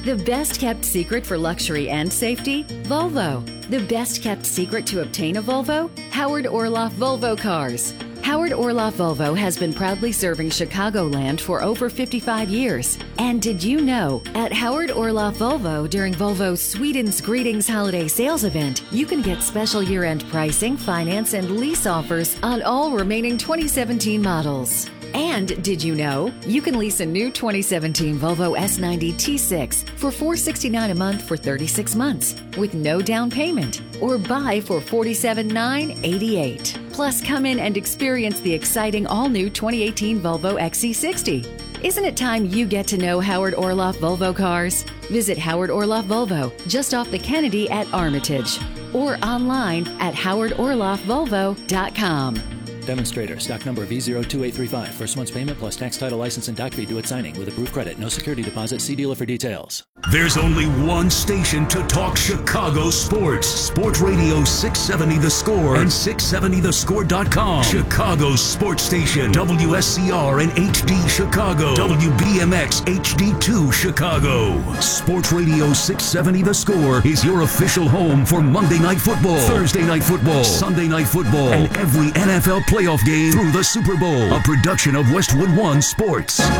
The best kept secret for luxury and safety? Volvo. The best kept secret to obtain a Volvo? Howard Orloff Volvo Cars. Howard Orloff Volvo has been proudly serving Chicagoland for over 55 years. And did you know, at Howard Orloff Volvo during Volvo's Sweden's Greetings Holiday Sales Event, you can get special year-end pricing, finance, and lease offers on all remaining 2017 models. And did you know, you can lease a new 2017 Volvo S90 T6 for $469 a month for 36 months with no down payment, or buy for $47,988. Plus, come in and experience the exciting all-new 2018 Volvo XC60. Isn't it time you get to know Howard Orloff Volvo Cars? Visit Howard Orloff Volvo just off the Kennedy at Armitage, or online at howardorloffvolvo.com. Demonstrator, stock number V02835. First month's payment plus tax, title, license, and doc fee due at signing with approved credit. No security deposit. See dealer for details. There's only one station to talk Chicago sports. Sports Radio 670 The Score and 670thescore.com. Chicago's sports station. WSCR and HD Chicago. WBMX HD2 Chicago. Sports Radio 670 The Score is your official home for Monday Night Football, Thursday Night Football, Sunday Night Football, and every NFL playoff game through the Super Bowl. A production of Westwood One Sports. The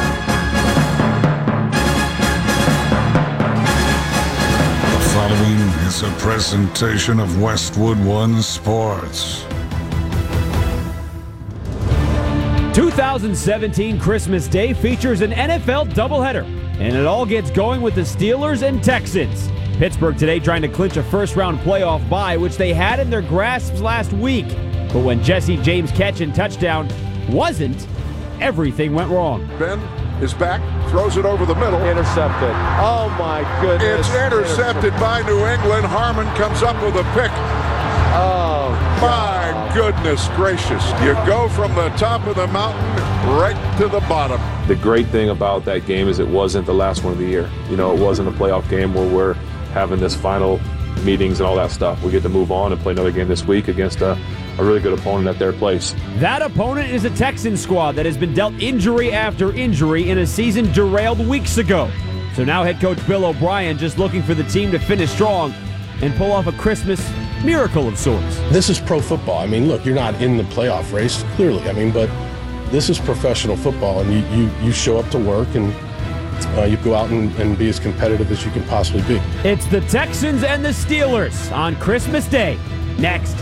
following is a presentation of Westwood One Sports. 2017 Christmas Day features an NFL doubleheader, and it all gets going with the Steelers and Texans. Pittsburgh today trying to clinch a first-round playoff bye, which they had in their grasp last week. But when Jesse James' catch and touchdown wasn't, everything went wrong. Ben is back, throws it over the middle. Intercepted. Oh, my goodness. It's intercepted by New England. Harmon comes up with a pick. Oh, my goodness gracious. You go from the top of the mountain right to the bottom. The great thing about that game is it wasn't the last one of the year. You know, it wasn't a playoff game where we're having this final meetings and all that stuff. We get to move on and play another game this week against a really good opponent at their place. That opponent is a Texans squad that has been dealt injury after injury in a season derailed weeks ago. So now head coach Bill O'Brien just looking for the team to finish strong and pull off a Christmas miracle of sorts. This is pro football. I mean, look, you're not in the playoff race, clearly. I mean, but this is professional football, and you show up to work and you go out and be as competitive as you can possibly be. It's the Texans and the Steelers on Christmas Day. Next.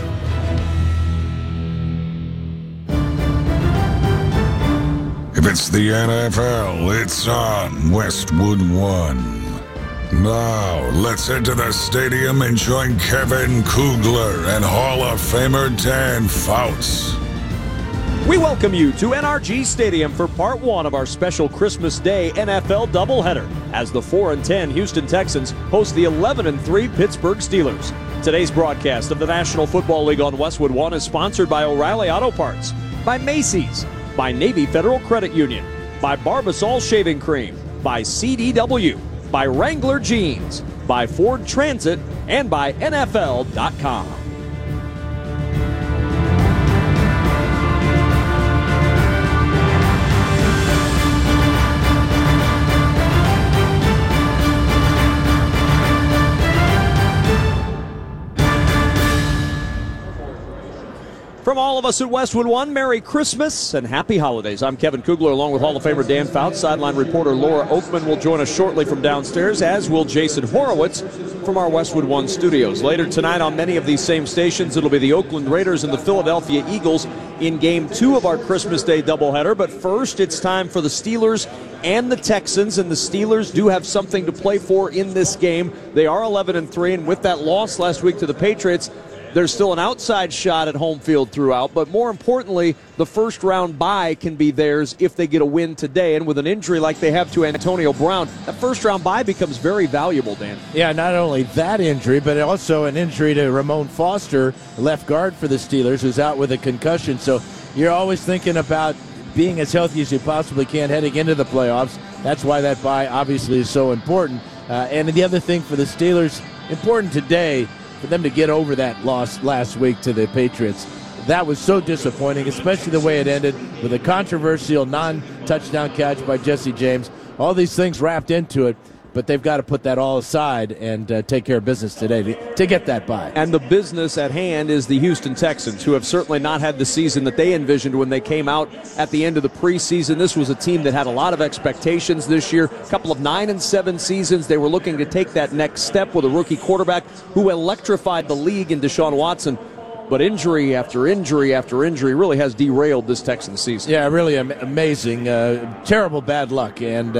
If it's the NFL, it's on Westwood One. Now, let's head to the stadium and join Kevin Kugler and Hall of Famer Dan Fouts. We welcome you to NRG Stadium for part one of our special Christmas Day NFL doubleheader as the 4-10 Houston Texans host the 11-3 Pittsburgh Steelers. Today's broadcast of the National Football League on Westwood One is sponsored by O'Reilly Auto Parts, by Macy's, by Navy Federal Credit Union, by Barbasol Shaving Cream, by CDW, by Wrangler Jeans, by Ford Transit, and by NFL.com. From all of us at Westwood One, Merry Christmas and Happy Holidays. I'm Kevin Kugler along with Hall of Famer Dan Fouts. Sideline reporter Laura Oakman will join us shortly from downstairs, as will Jason Horowitz from our Westwood One studios. Later tonight on many of these same stations, it'll be the Oakland Raiders and the Philadelphia Eagles in Game 2 of our Christmas Day doubleheader. But first, it's time for the Steelers and the Texans, and the Steelers do have something to play for in this game. They are 11-3, and with that loss last week to the Patriots, there's still an outside shot at home field throughout, but more importantly, the first round bye can be theirs if they get a win today. And with an injury like they have to Antonio Brown, that first round bye becomes very valuable, Dan. Yeah, not only that injury, but also an injury to Ramon Foster, left guard for the Steelers, who's out with a concussion. So you're always thinking about being as healthy as you possibly can heading into the playoffs. That's why that bye obviously is so important. And the other thing for the Steelers, important today, for them to get over that loss last week to the Patriots. That was so disappointing, especially the way it ended with a controversial non-touchdown catch by Jesse James. All these things wrapped into it. but they've got to put that all aside and take care of business today to get that bye. And the business at hand is the Houston Texans, who have certainly not had the season that they envisioned when they came out at the end of the preseason. This was a team that had a lot of expectations this year. A couple of 9-7 seasons. They were looking to take that next step with a rookie quarterback who electrified the league in Deshaun Watson. But injury after injury after injury really has derailed this Texans season. Yeah, really amazing. Terrible bad luck.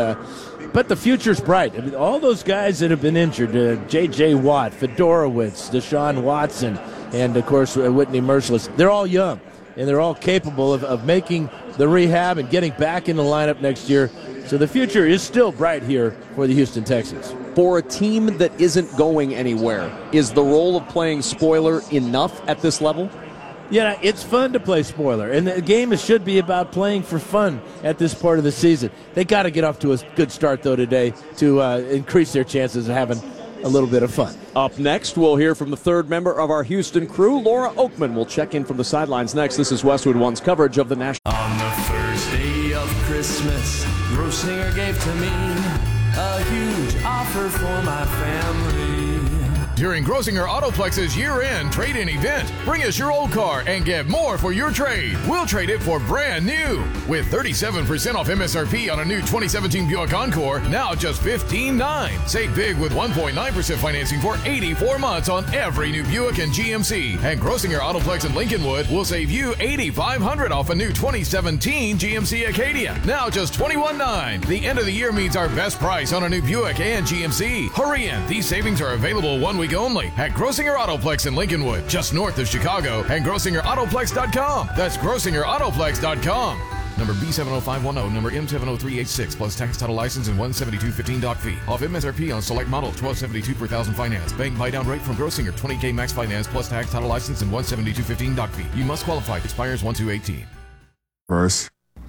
But the future's bright. I mean, all those guys that have been injured, J.J. Watt, Fedorowicz, Deshaun Watson, and, of course, Whitney Merciless, they're all young, and they're all capable of making the rehab and getting back in the lineup next year. So the future is still bright here for the Houston Texans. For a team that isn't going anywhere, is the role of playing spoiler enough at this level? Yeah, it's fun to play spoiler, and the game should be about playing for fun at this part of the season. They got to get off to a good start, though, today to increase their chances of having a little bit of fun. Up next, we'll hear from the third member of our Houston crew. Laura Oakman will check in from the sidelines next. This is Westwood One's coverage of the national. On the first day of Christmas, Grosinger gave to me a huge offer for my family. During Grosinger Autoplex's year-end trade-in event, bring us your old car and get more for your trade. We'll trade it for brand new. With 37% off MSRP on a new 2017 Buick Encore, now just $15,900. Save big with 1.9% financing for 84 months on every new Buick and GMC. And Grosinger Autoplex in Lincolnwood will save you $8,500 off a new 2017 GMC Acadia, now just $21,900. The end of the year means our best price on a new Buick and GMC. Hurry in. These savings are available 1 week only at Grosinger Autoplex in Lincolnwood, just north of Chicago, and GrosingerAutoplex.com. That's GrosingerAutoplex.com. Number B70510, number M70386, plus tax, title, license, and $172.15 doc fee. Off MSRP on select model, $1,272 per thousand finance. Bank buy-down rate from Grosinger, $20K max finance, plus tax, title, license, and $172.15 doc fee. You must qualify. Expires 1/2/18. First.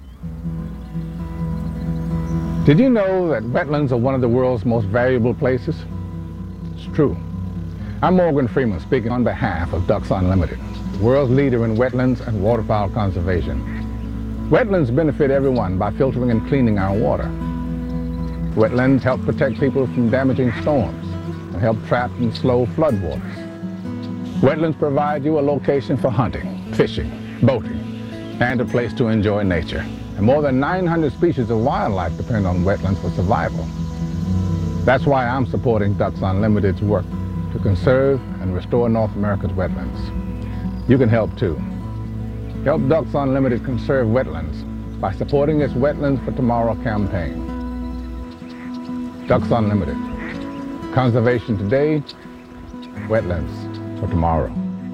Did you know that wetlands are one of the world's most valuable places? It's true. I'm Morgan Freeman, speaking on behalf of Ducks Unlimited, the world's leader in wetlands and waterfowl conservation. Wetlands benefit everyone by filtering and cleaning our water. Wetlands help protect people from damaging storms and help trap and slow floodwaters. Wetlands provide you a location for hunting, fishing, boating, and a place to enjoy nature. And more than 900 species of wildlife depend on wetlands for survival. That's why I'm supporting Ducks Unlimited's work to conserve and restore North America's wetlands. You can help too. Help Ducks Unlimited conserve wetlands by supporting its Wetlands for Tomorrow campaign. Ducks Unlimited. Conservation today, wetlands for tomorrow.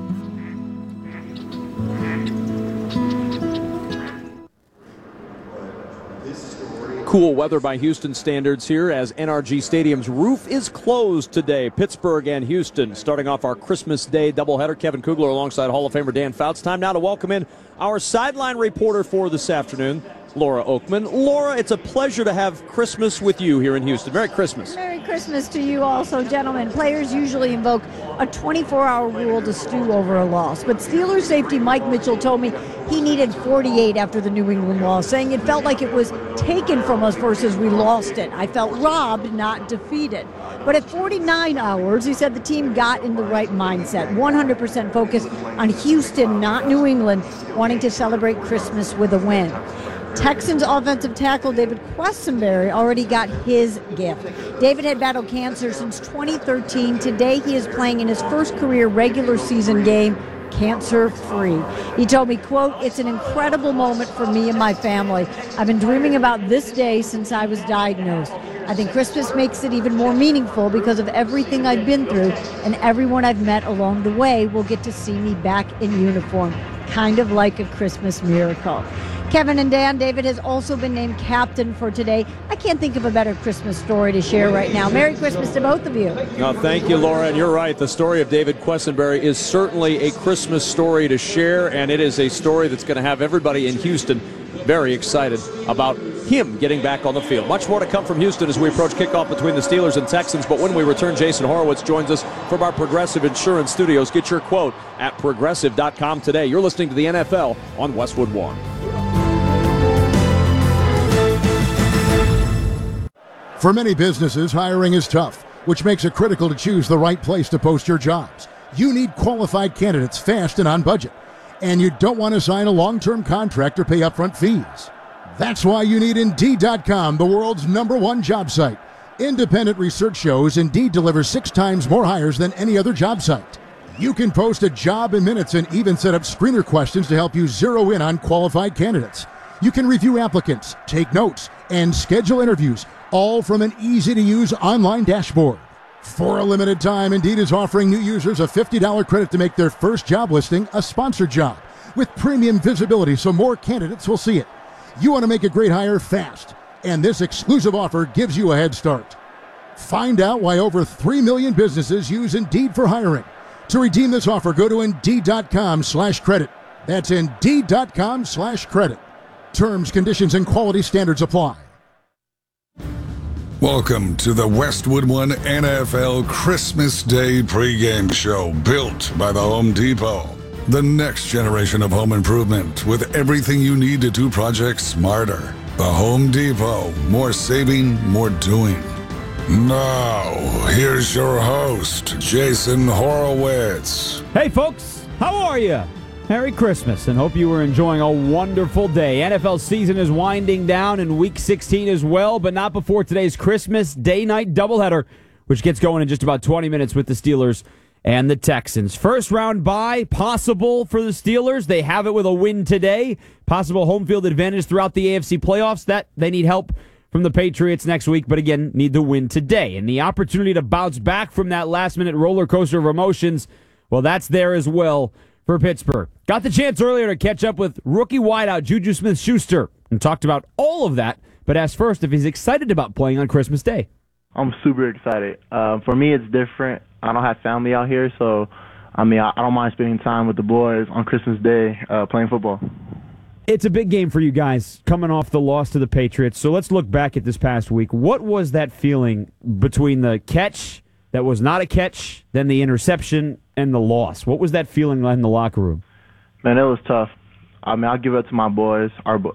Cool weather by Houston standards here as NRG Stadium's roof is closed today. Pittsburgh and Houston starting off our Christmas Day doubleheader. Kevin Kugler alongside Hall of Famer Dan Fouts. Time now to welcome in our sideline reporter for this afternoon, Laura Oakman. Laura, it's a pleasure to have Christmas with you here in Houston. Merry Christmas. Merry Christmas to you also, gentlemen. Players usually invoke a 24-hour rule to stew over a loss, but Steelers safety Mike Mitchell told me he needed 48 after the New England loss, saying it felt like it was taken from us versus we lost it. I felt robbed, not defeated. But at 49 hours, he said the team got in the right mindset, 100% focused on Houston, not New England, wanting to celebrate Christmas with a win. Texans offensive tackle David Quessenberry already got his gift. David had battled cancer since 2013. Today he is playing in his first career regular season game, cancer-free. He told me, quote, "It's an incredible moment for me and my family. I've been dreaming about this day since I was diagnosed. I think Christmas makes it even more meaningful because of everything I've been through, and everyone I've met along the way will get to see me back in uniform. Kind of like a Christmas miracle." Kevin and Dan, David has also been named captain for today. I can't think of a better Christmas story to share right now. Merry Christmas to both of you. Thank you, Laura. And you're right. The story of David Quessenberry is certainly a Christmas story to share, and it is a story that's going to have everybody in Houston very excited about him getting back on the field. Much more to come from Houston as we approach kickoff between the Steelers and Texans. But when we return, Jason Horowitz joins us from our Progressive Insurance Studios. Get your quote at Progressive.com today. You're listening to the NFL on Westwood One. For many businesses, hiring is tough, which makes it critical to choose the right place to post your jobs. You need qualified candidates fast and on budget. And you don't want to sign a long-term contract or pay upfront fees. That's why you need Indeed.com, the world's #1 job site. Independent research shows Indeed delivers 6 times more hires than any other job site. You can post a job in minutes and even set up screener questions to help you zero in on qualified candidates. You can review applicants, take notes, and schedule interviews, all from an easy-to-use online dashboard. For a limited time, Indeed is offering new users a $50 credit to make their first job listing a sponsored job with premium visibility so more candidates will see it. You want to make a great hire fast, and this exclusive offer gives you a head start. Find out why over 3 million businesses use Indeed for hiring. To redeem this offer, go to Indeed.com/credit. That's Indeed.com/credit. Terms, conditions, and quality standards apply. Welcome to the Westwood One NFL Christmas Day pregame show, built by the Home Depot. The next generation of home improvement, with everything you need to do projects smarter. The Home Depot. More saving, more doing. Now, here's your host, Jason Horowitz. Hey, folks. How are you? Merry Christmas, and hope you were enjoying a wonderful day. NFL season is winding down, and Week 16 as well, but not before today's Christmas Day-night doubleheader, which gets going in just about 20 minutes with the Steelers and the Texans. First round bye possible for the Steelers. They have it with a win today. Possible home field advantage throughout the AFC playoffs. That they need help from the Patriots next week, but again, need the win today. And the opportunity to bounce back from that last-minute roller coaster of emotions, well, that's there as well for Pittsburgh. Got the chance earlier to catch up with rookie wideout Juju Smith-Schuster and talked about all of that, but asked first if he's excited about playing on Christmas Day. I'm super excited. For me, it's different. I don't have family out here, so I don't mind spending time with the boys on Christmas Day playing football. It's a big game for you guys coming off the loss to the Patriots. So let's look back at this past week. What was that feeling between the catch that was not a catch, then the interception, and the loss? What was that feeling in the locker room? Man, it was tough. I'll give it to my boys.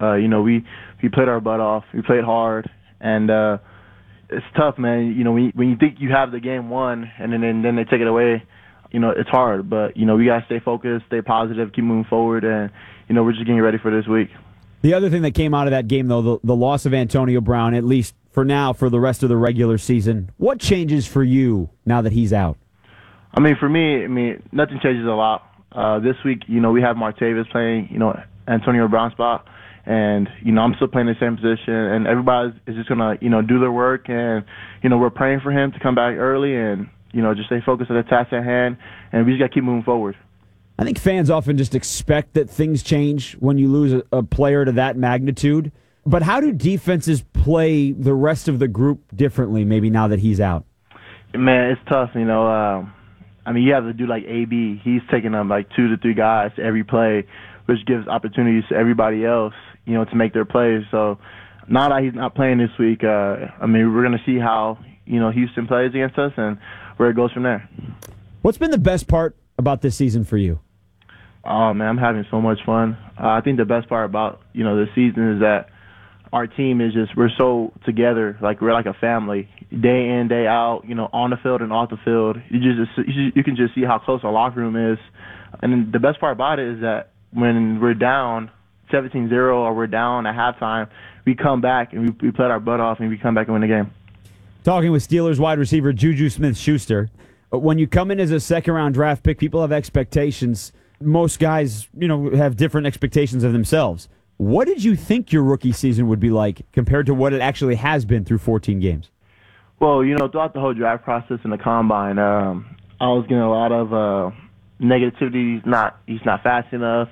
We played our butt off. We played hard, and it's tough, man. When you think you have the game won, and then they take it away, it's hard. But we gotta stay focused, stay positive, keep moving forward, and we're just getting ready for this week. The other thing that came out of that game, though, the loss of Antonio Brown, at least for now, for the rest of the regular season. What changes for you now that he's out? For me, nothing changes a lot. This week, we have Martavis playing, Antonio Brown's spot, and I'm still playing the same position, and everybody is just gonna, do their work, and we're praying for him to come back early, and just stay focused on the task at hand, and we just gotta keep moving forward. I think fans often just expect that things change when you lose a player to that magnitude. But how do defenses play the rest of the group differently, maybe now that he's out? Man, it's tough, you have to do like AB. He's taking them like 2 to 3 guys every play, which gives opportunities to everybody else, to make their plays. So now that he's not playing this week, we're going to see how, Houston plays against us and where it goes from there. What's been the best part about this season for you? Oh, man, I'm having so much fun. I think the best part about, this season is that our team is we're so together, like we're like a family, day in, day out, on the field and off the field. You can just see how close our locker room is. And then the best part about it is that when we're down 17-0 or we're down at halftime, we come back and we played our butt off and we come back and win the game. Talking with Steelers wide receiver Juju Smith-Schuster. When you come in as a second-round draft pick, people have expectations. Most guys, have different expectations of themselves. What did you think your rookie season would be like compared to what it actually has been through 14 games? Well, throughout the whole draft process and the combine, I was getting a lot of negativity. He's not fast enough.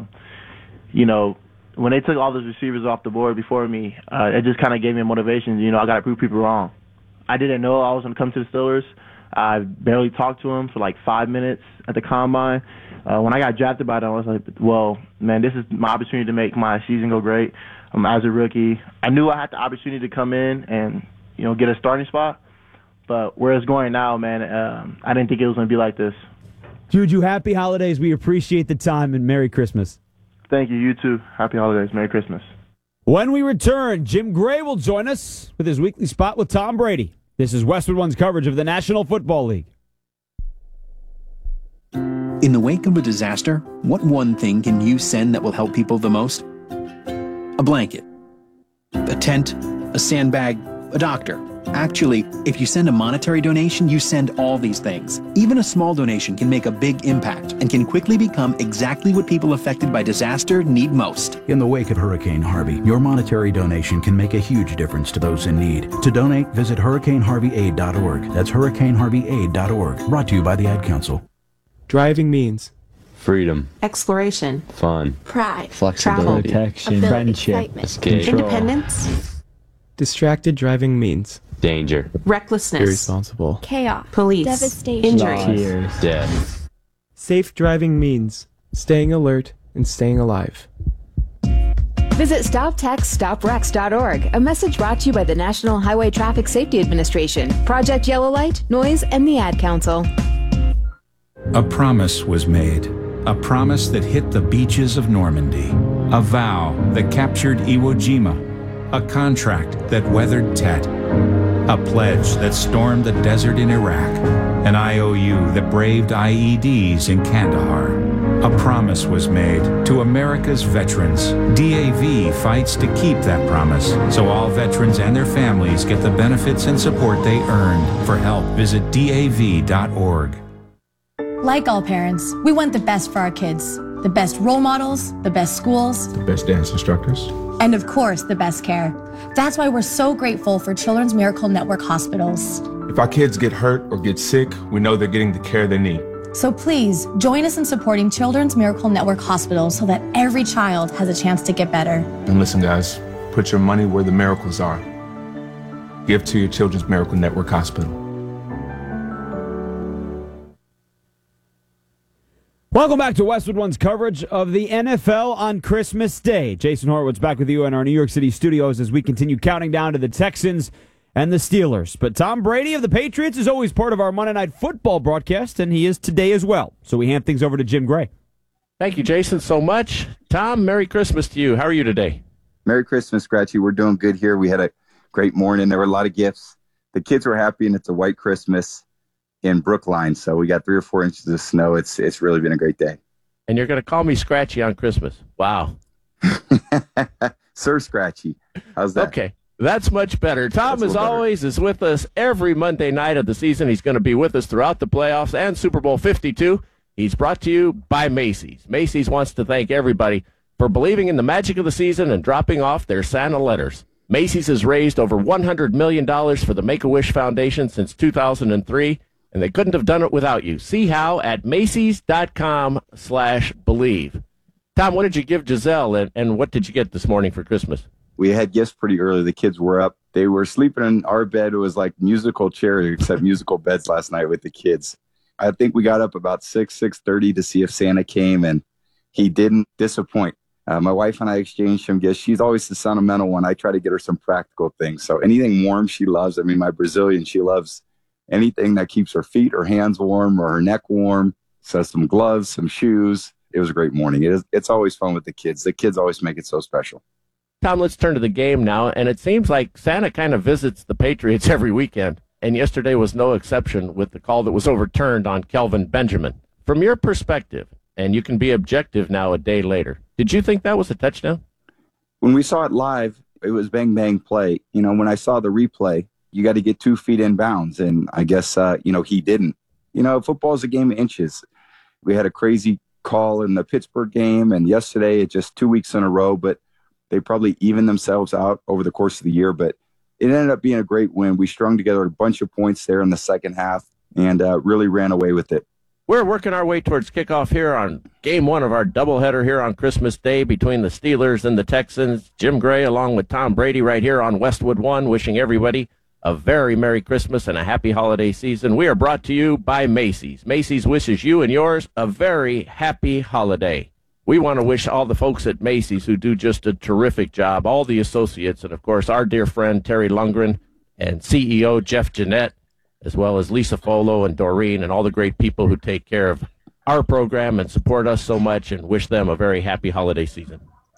When they took all those receivers off the board before me, it just kind of gave me a motivation. I got to prove people wrong. I didn't know I was going to come to the Steelers. I barely talked to him for like 5 minutes at the combine. When I got drafted by them, I was like, well, man, this is my opportunity to make my season go great. As a rookie, I knew I had the opportunity to come in and, get a starting spot. But where it's going now, man, I didn't think it was going to be like this. Juju, happy holidays. We appreciate the time, and Merry Christmas. Thank you. You too. Happy holidays. Merry Christmas. When we return, Jim Gray will join us with his weekly spot with Tom Brady. This is Westwood One's coverage of the National Football League. In the wake of a disaster, what one thing can you send that will help people the most? A blanket, a tent, a sandbag, a doctor. Actually, if you send a monetary donation, you send all these things. Even a small donation can make a big impact and can quickly become exactly what people affected by disaster need most. In the wake of Hurricane Harvey, your monetary donation can make a huge difference to those in need. To donate, visit hurricaneharveyaid.org. That's hurricaneharveyaid.org. Brought to you by the Ad Council. Driving means freedom, exploration, fun, pride, flexibility, travel, protection, ability, friendship, excitement, escape, independence. Distracted driving means danger, recklessness, irresponsible, chaos, police, devastation, injury, death. Safe driving means staying alert and staying alive. Visit StopTextStopWrecks.org, a message brought to you by the National Highway Traffic Safety Administration, Project Yellow Light, Noise, and the Ad Council. A promise was made, a promise that hit the beaches of Normandy, a vow that captured Iwo Jima, a contract that weathered Tet, a pledge that stormed the desert in Iraq, an IOU that braved IEDs in Kandahar. A promise was made to America's veterans. DAV fights to keep that promise, so all veterans and their families get the benefits and support they earned. For help, visit DAV.org. Like all parents, we want the best for our kids. The best role models, the best schools, the best dance instructors, and of course, the best care. That's why we're so grateful for Children's Miracle Network hospitals. If our kids get hurt or get sick, we know they're getting the care they need. So please, join us in supporting Children's Miracle Network hospitals so that every child has a chance to get better. And listen, guys, put your money where the miracles are. Give to your Children's Miracle Network hospital. Welcome back to Westwood One's coverage of the NFL on Christmas Day. Jason Horowitz back with you in our New York City studios as we continue counting down to the Texans and the Steelers. But Tom Brady of the Patriots is always part of our Monday Night Football broadcast, and he is today as well. So we hand things over to Jim Gray. Thank you, Jason, so much. Tom, Merry Christmas to you. How are you today? Merry Christmas, Scratchy. We're doing good here. We had a great morning. There were a lot of gifts. The kids were happy, and it's a white Christmas in Brookline, so we got 3 or 4 inches of snow. It's really been a great day. And you're going to call me Scratchy on Christmas. Wow. Sir Scratchy. How's that? Okay, that's much better. Tom, as always, is with us every Monday night of the season. He's going to be with us throughout the playoffs and Super Bowl 52. He's brought to you by Macy's. Macy's wants to thank everybody for believing in the magic of the season and dropping off their Santa letters. Macy's has raised over $100 million for the Make-A-Wish Foundation since 2003. And they couldn't have done it without you. See how at Macy's.com/believe. Tom, what did you give Giselle, and what did you get this morning for Christmas? We had gifts pretty early. The kids were up. They were sleeping in our bed. It was like musical chairs, except musical beds last night with the kids. I think we got up about 6:30 to see if Santa came, and he didn't disappoint. My wife and I exchanged some gifts. She's always the sentimental one. I try to get her some practical things. So anything warm she loves. I mean, my Brazilian, she loves anything that keeps her feet or hands warm or her neck warm. So some gloves, some shoes. It was a great morning. It's always fun with the kids. The kids always make it so special. Tom, let's turn to the game now. And it seems like Santa kind of visits the Patriots every weekend. And yesterday was no exception with the call that was overturned on Kelvin Benjamin. From your perspective, and you can be objective now a day later, did you think that was a touchdown? When we saw it live, it was bang, bang play. You know, when I saw the replay, you got to get 2 feet in bounds. And I guess, he didn't. You know, football is a game of inches. We had a crazy call in the Pittsburgh game. And yesterday, it's just 2 weeks in a row. But they probably even themselves out over the course of the year. But it ended up being a great win. We strung together a bunch of points there in the second half and really ran away with it. We're working our way towards kickoff here on Game 1 of our doubleheader here on Christmas Day between the Steelers and the Texans. Jim Gray along with Tom Brady right here on Westwood One, wishing everybody a very Merry Christmas and a happy holiday season. We are brought to you by Macy's. Macy's wishes you and yours a very happy holiday. We want to wish all the folks at Macy's who do just a terrific job, all the associates, and of course our dear friend Terry Lundgren and CEO Jeff Jeanette, as well as Lisa Folo and Doreen and all the great people who take care of our program and support us so much, and wish them a very happy holiday season.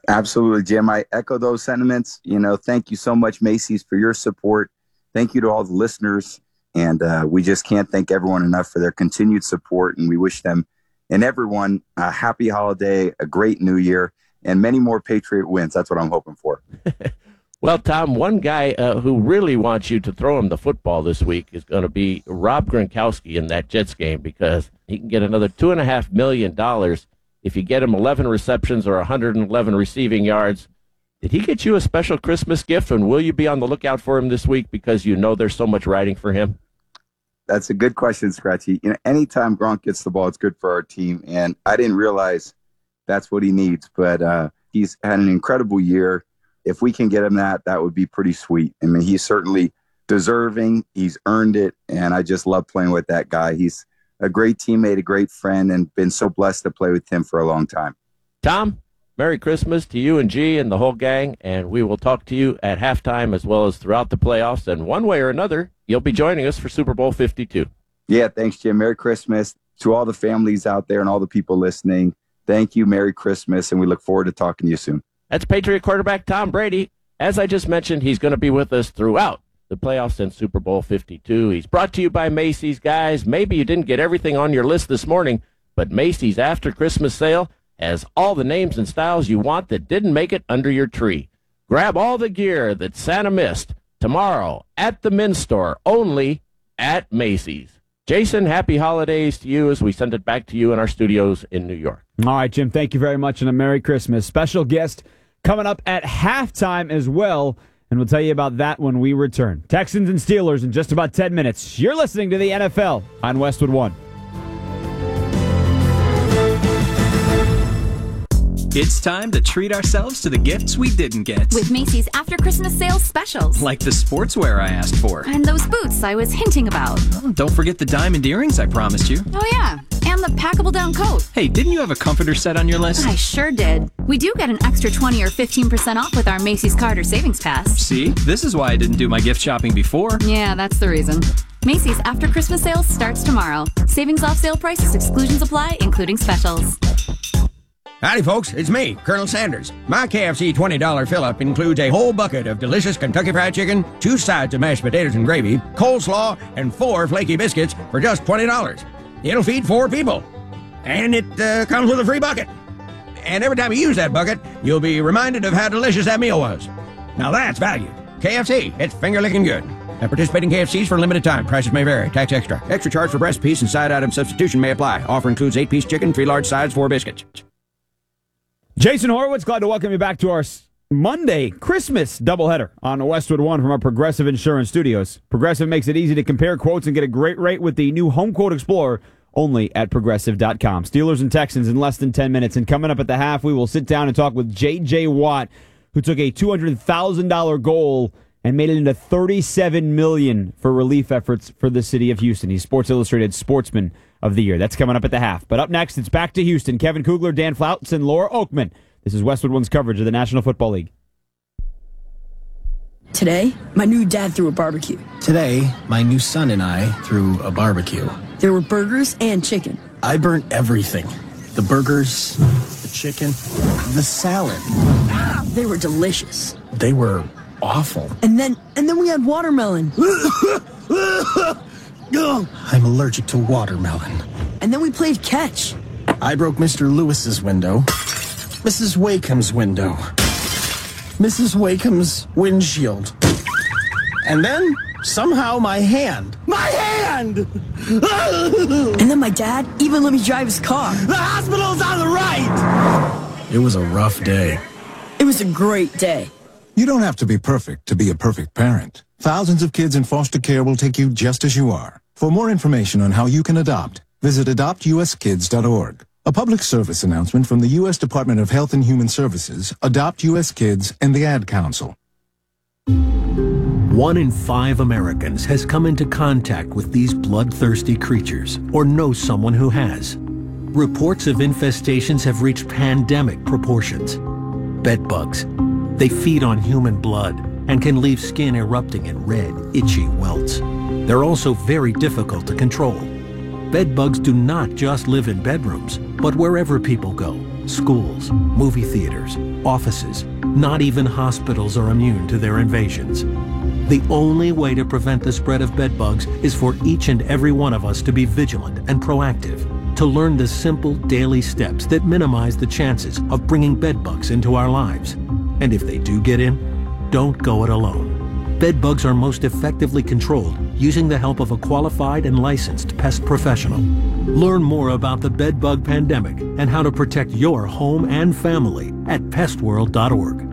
Absolutely, Jim. I echo those sentiments. Thank you so much, Macy's, for your support. Thank you to all the listeners. And we just can't thank everyone enough for their continued support. And we wish them and everyone a happy holiday, a great new year, and many more Patriot wins. That's what I'm hoping for. Well, Tom, one guy who really wants you to throw him the football this week is going to be Rob Gronkowski in that Jets game, because he can get another $2.5 million if you get him 11 receptions or 111 receiving yards. Did he get you a special Christmas gift, and will you be on the lookout for him this week because you know there's so much riding for him? That's a good question, Scratchy. Anytime Gronk gets the ball, it's good for our team, and I didn't realize that's what he needs, but he's had an incredible year. If we can get him that would be pretty sweet. I mean, he's certainly deserving. He's earned it, and I just love playing with that guy. He's a great teammate, a great friend, and been so blessed to play with him for a long time. Tom, Merry Christmas to you and G and the whole gang, and we will talk to you at halftime as well as throughout the playoffs, and one way or another, you'll be joining us for Super Bowl 52. Yeah, thanks, Jim. Merry Christmas to all the families out there and all the people listening. Thank you. Merry Christmas, and we look forward to talking to you soon. That's Patriot quarterback Tom Brady. As I just mentioned, he's going to be with us throughout the playoffs and Super Bowl 52. He's brought to you by Macy's, guys. Maybe you didn't get everything on your list this morning, but Macy's After Christmas Sale has all the names and styles you want that didn't make it under your tree. Grab all the gear that Santa missed tomorrow at the men's store, only at Macy's. Jason, happy holidays to you as we send it back to you in our studios in New York. All right, Jim, thank you very much, and a Merry Christmas. Special guest coming up at halftime as well, and we'll tell you about that when we return. Texans and Steelers in just about 10 minutes. You're listening to the NFL on Westwood One. It's time to treat ourselves to the gifts we didn't get. With Macy's After Christmas Sales specials. Like the sportswear I asked for. And those boots I was hinting about. Oh, don't forget the diamond earrings I promised you. Oh, yeah. And the packable down coat. Hey, didn't you have a comforter set on your list? I sure did. We do get an extra 20 or 15% off with our Macy's Carter Savings Pass. See? This is why I didn't do my gift shopping before. Yeah, that's the reason. Macy's After Christmas Sales starts tomorrow. Savings off sale prices, exclusions apply, including specials. Howdy, folks. It's me, Colonel Sanders. My KFC $20 fill-up includes a whole bucket of delicious Kentucky Fried Chicken, 2 sides of mashed potatoes and gravy, coleslaw, and 4 flaky biscuits for just $20. It'll feed 4 people. And it comes with a free bucket. And every time you use that bucket, you'll be reminded of how delicious that meal was. Now that's value. KFC, it's finger-licking good. At participating KFCs for a limited time. Prices may vary. Tax extra. Extra charge for breast piece and side item substitution may apply. Offer includes 8-piece chicken, 3 large sides, 4 biscuits. Jason Horowitz, glad to welcome you back to our Monday Christmas doubleheader on Westwood One from our Progressive Insurance Studios. Progressive makes it easy to compare quotes and get a great rate with the new Home Quote Explorer, only at Progressive.com. Steelers and Texans in less than 10 minutes. And coming up at the half, we will sit down and talk with J.J. Watt, who took a $200,000 goal and made it into $37 million for relief efforts for the city of Houston. He's Sports Illustrated Sportsman of the Year. That's coming up at the half. But up next, it's back to Houston. Kevin Kugler, Dan Flouts, and Laura Oakman. This is Westwood One's coverage of the National Football League. Today, my new dad threw a barbecue. Today, my new son and I threw a barbecue. There were burgers and chicken. I burnt everything. The burgers, the chicken, the salad. They were delicious. They were awful. And then we had watermelon. I'm allergic to watermelon. And then we played catch. I broke Mr. Lewis's window, Mrs. Wakeham's window, Mrs. Wakeham's windshield, and then somehow my hand. My hand! And then my dad even let me drive his car. The hospital's on the right! It was a rough day. It was a great day. You don't have to be perfect to be a perfect parent. Thousands of kids in foster care will take you just as you are. For more information on how you can adopt, visit adoptuskids.org. A public service announcement from the U.S. Department of Health and Human Services, Adopt U.S. Kids, and the Ad Council. 1 in 5 Americans has come into contact with these bloodthirsty creatures or knows someone who has. Reports of infestations have reached pandemic proportions. Bedbugs. They feed on human blood and can leave skin erupting in red, itchy welts. They're also very difficult to control. Bedbugs do not just live in bedrooms, but wherever people go, schools, movie theaters, offices. Not even hospitals are immune to their invasions. The only way to prevent the spread of bedbugs is for each and every one of us to be vigilant and proactive, to learn the simple daily steps that minimize the chances of bringing bedbugs into our lives. And if they do get in, don't go it alone. Bedbugs are most effectively controlled using the help of a qualified and licensed pest professional. Learn more about the bedbug pandemic and how to protect your home and family at pestworld.org.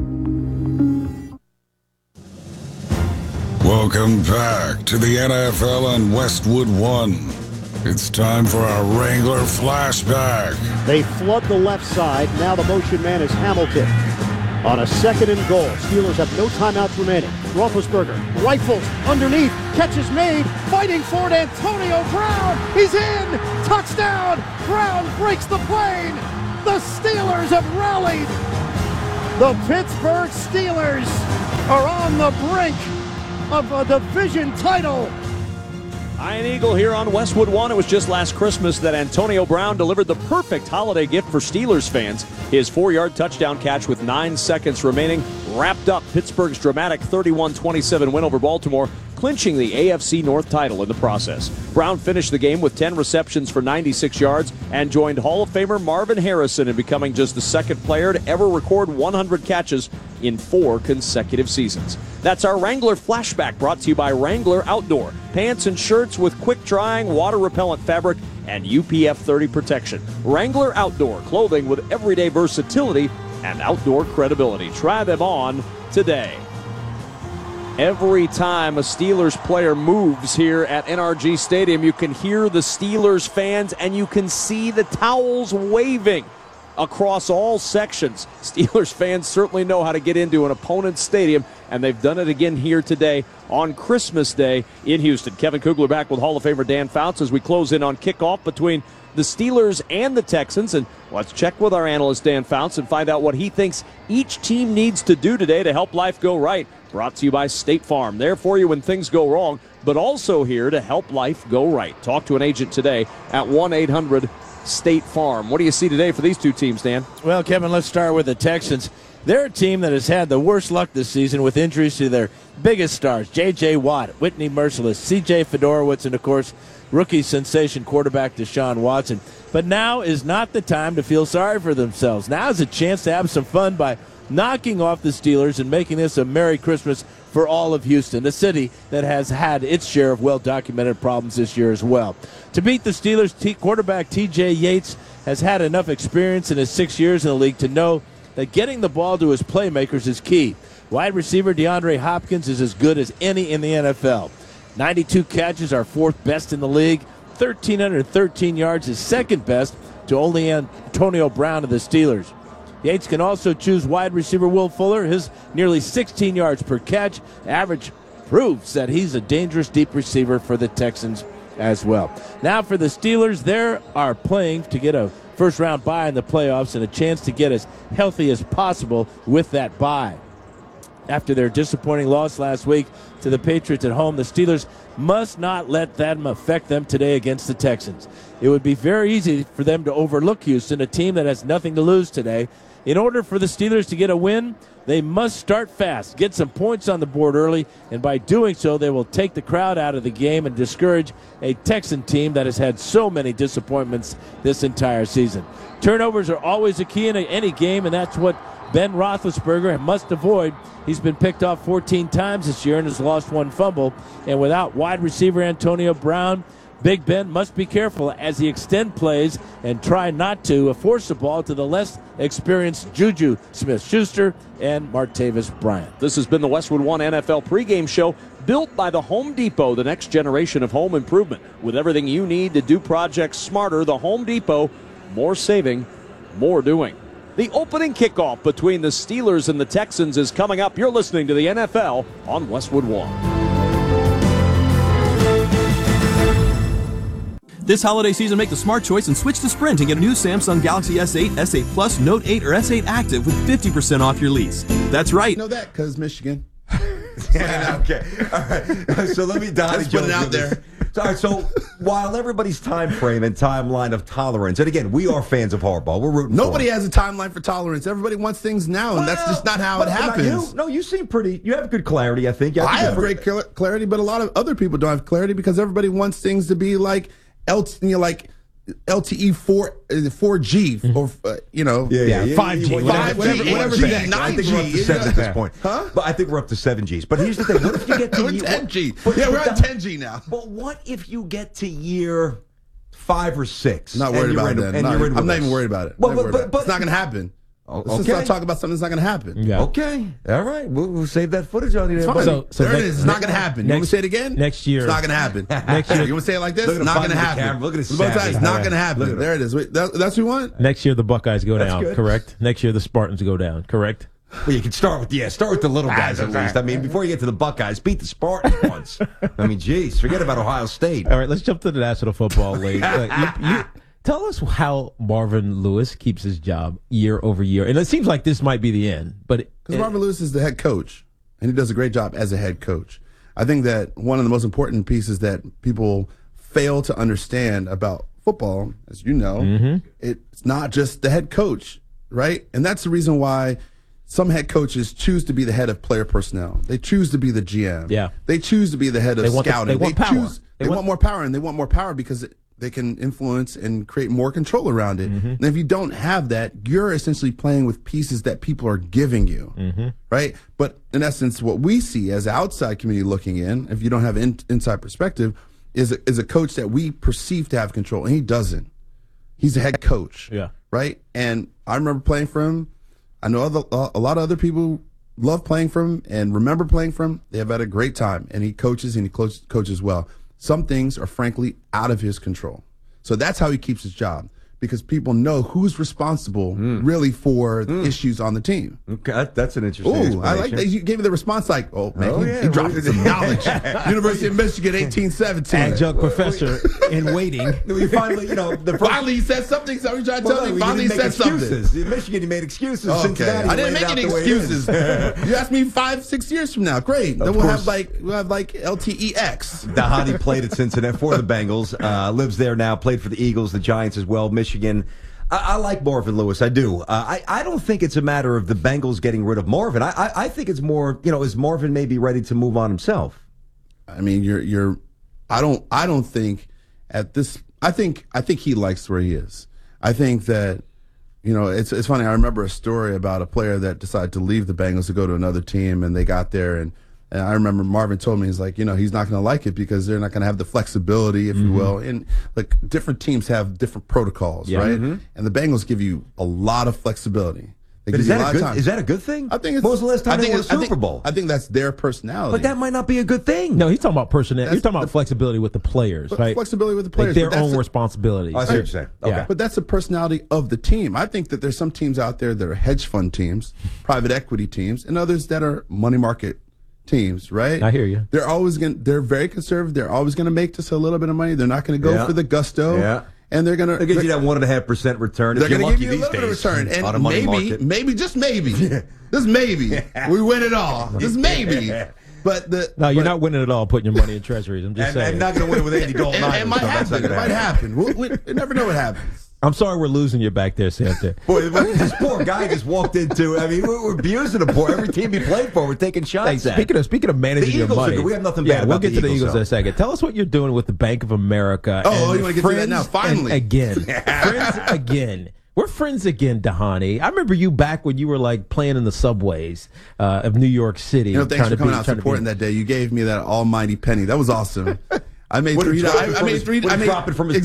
Welcome back to the NFL on Westwood One. It's time for our Wrangler flashback. They flood the left side. Now the motion man is Hamilton. On a 2nd and goal, Steelers have no timeouts remaining. Roethlisberger rifles underneath, catch is made, fighting for it, Antonio Brown. He's in, touchdown. Brown breaks the plane. The Steelers have rallied. The Pittsburgh Steelers are on the brink of a division title. Ian Eagle here on Westwood One. It was just last Christmas that Antonio Brown delivered the perfect holiday gift for Steelers fans. His 4-yard touchdown catch with 9 seconds remaining wrapped up Pittsburgh's dramatic 31-27 win over Baltimore, clinching the AFC North title in the process. Brown finished the game with 10 receptions for 96 yards and joined Hall of Famer Marvin Harrison in becoming just the second player to ever record 100 catches in 4 consecutive seasons. That's our Wrangler flashback, brought to you by Wrangler Outdoor. Pants and shirts with quick-drying, water-repellent fabric and UPF 30 protection. Wrangler Outdoor, clothing with everyday versatility and outdoor credibility. Try them on today. Every time a Steelers player moves here at NRG Stadium, you can hear the Steelers fans and you can see the towels waving across all sections. Steelers fans certainly know how to get into an opponent's stadium, and they've done it again here today on Christmas Day in Houston. Kevin Kugler back with Hall of Famer Dan Fouts as we close in on kickoff between the Steelers and the Texans. And let's check with our analyst Dan Fouts and find out what he thinks each team needs to do today to help life go right. Brought to you by State Farm. There for you when things go wrong, but also here to help life go right. Talk to an agent today at 1-800-STATE FARM. What do you see today for these two teams, Dan? Well, Kevin, let's start with the Texans. They're a team that has had the worst luck this season with injuries to their biggest stars, J.J. Watt, Whitney Merciless, C.J. Fedorowicz, and, of course, rookie sensation quarterback Deshaun Watson. But now is not the time to feel sorry for themselves. Now is a chance to have some fun by knocking off the Steelers and making this a Merry Christmas for all of Houston, a city that has had its share of well-documented problems this year as well. To beat the Steelers, quarterback T.J. Yates has had enough experience in his 6 years in the league to know that getting the ball to his playmakers is key. Wide receiver DeAndre Hopkins is as good as any in the NFL. 92 catches are 4th best in the league. 1,313 yards is 2nd best to only Antonio Brown of the Steelers. Yates can also choose wide receiver Will Fuller. His nearly 16 yards per catch average proves that he's a dangerous deep receiver for the Texans as well. Now for the Steelers, they are playing to get a first-round bye in the playoffs and a chance to get as healthy as possible with that bye. After their disappointing loss last week to the Patriots at home, the Steelers must not let that affect them today against the Texans. It would be very easy for them to overlook Houston, a team that has nothing to lose today. In order for the Steelers to get a win, they must start fast, get some points on the board early, and by doing so, they will take the crowd out of the game and discourage a Texan team that has had so many disappointments this entire season. Turnovers are always a key in any game, and that's what Ben Roethlisberger must avoid. He's been picked off 14 times this year and has lost 1 fumble. And without wide receiver Antonio Brown, Big Ben must be careful as he extend plays and try not to force the ball to the less experienced Juju Smith-Schuster and Martavis Bryant. This has been the Westwood One NFL pregame show, built by the Home Depot, the next generation of home improvement. With everything you need to do projects smarter, the Home Depot, more saving, more doing. The opening kickoff between the Steelers and the Texans is coming up. You're listening to the NFL on Westwood One. This holiday season, make the smart choice and switch to Sprint and get a new Samsung Galaxy S8, S8 Plus, Note 8, or S8 Active with 50% off your lease. That's right. You know that because Michigan. Yeah, okay. All right. So let me Let's put it out there. All right, so while everybody's time frame and timeline of tolerance, and again, we are fans of Harbaugh. We're rooting Nobody for him. has a timeline for tolerance. Everybody wants things now, and that's just not how it happens. You seem pretty. You have good clarity, I think. I have great clarity, but a lot of other people don't have clarity because everybody wants things to be like LTE 4G or 5G, 5G, whatever. 9G. I think we're up to 7 at this point. Huh? But I think we're up to 7Gs. But here's the thing: what if you get to we're 10G? We're on 10G now. But what if you get to year 5 or 6? Not worried about it. I'm not even worried about it. But it's not going to happen. Let's not talk about something that's not going to happen. Yeah. Okay. All right. We'll save that footage on you. So there it is. It's not going to happen. You want me to say it again? Next year. It's not going to happen. Next year. You want to say it like this? It's not going to happen. Look at his It's not going to happen. There it is. That's what you want? Next year the Buckeyes go down, good. correct? Next year the Spartans go down, correct? Well, you can start with the little guys at least. I mean, before you get to the Buckeyes, beat the Spartans once. I mean, geez, forget about Ohio State. All right, let's jump to the National Football League. Tell us how Marvin Lewis keeps his job year over year. And it seems like this might be the end. Because Marvin Lewis is the head coach, and he does a great job as a head coach. I think that one of the most important pieces that people fail to understand about football, as you know, it's not just the head coach, right? And that's the reason why some head coaches choose to be the head of player personnel. They choose to be the GM. Yeah. They choose to be the head of scouting. They want power. They want more power, and they want more power because they can influence and create more control around it. And if you don't have that, you're essentially playing with pieces that people are giving you, right? But in essence, what we see as outside community looking in, if you don't have inside perspective, is a coach that we perceive to have control, and he doesn't. He's a head coach, right? And I remember playing for him. I know a lot of other people love playing for him and remember playing for him. They have had a great time, and he coaches and he coaches well. Some things are frankly out of his control. So that's how he keeps his job, because people know who's responsible really for issues on the team. Okay, that's an interesting explanation. I like that. You gave me the response like, he dropped some knowledge. University of Michigan, 1817. Adjunct professor in waiting. We finally, finally he said something. So he tried to tell me. Finally he said something. In Michigan, he made excuses. Okay. Cincinnati, I didn't make any excuses. You asked me 5-6 years from now. Great. Then we'll have like LTEX. Dhani played at Cincinnati for the Bengals. Lives there now. Played for the Eagles, the Giants as well. Michigan. I like Marvin Lewis. I do. I don't think it's a matter of the Bengals getting rid of Marvin. I think it's more, is Marvin maybe ready to move on himself? I mean, I don't think at this. I think he likes where he is. I think that, it's funny. I remember a story about a player that decided to leave the Bengals to go to another team, and they got there, and I remember Marvin told me, he's like, he's not going to like it because they're not going to have the flexibility, if you will. And like different teams have different protocols, right? And the Bengals give you a lot of flexibility. But is that a good thing? I think it's. When was the last time they won a Super Bowl? I think that's their personality. But that might not be a good thing. No, he's talking about personnel. You're talking about flexibility with the players, right? Flexibility with the players. Like their own responsibilities. I see what you're saying. Okay. Yeah. But that's the personality of the team. I think that there's some teams out there that are hedge fund teams, private equity teams, and others that are money market teams, right? I hear you. They're very conservative. They're always going to make just a little bit of money. They're not going to go for the gusto. Yeah. And they're going to give you that 1.5% return. They're going to give you a little bit of return. And maybe, just maybe, just maybe, we win it all. Just maybe. But you're not winning it all putting your money in treasuries. I'm just saying. And not going to win with Andy Dalton. It might happen. It might happen. We never know what happens. I'm sorry we're losing you back there, Santa. Boy, this poor guy just walked into. I mean, we're abusing him. Every team he played for, we're taking shots at. Speaking of managing your money, we have nothing bad. We'll get to the Eagles in a second. Tell us what you're doing with the Bank of America. Oh, you want to get to that now? Finally, friends again. We're friends again, Dhani. I remember you back when you were like playing in the subways of New York City. Thanks for coming out supporting that day. You gave me that almighty penny. That was awesome. I made $3.47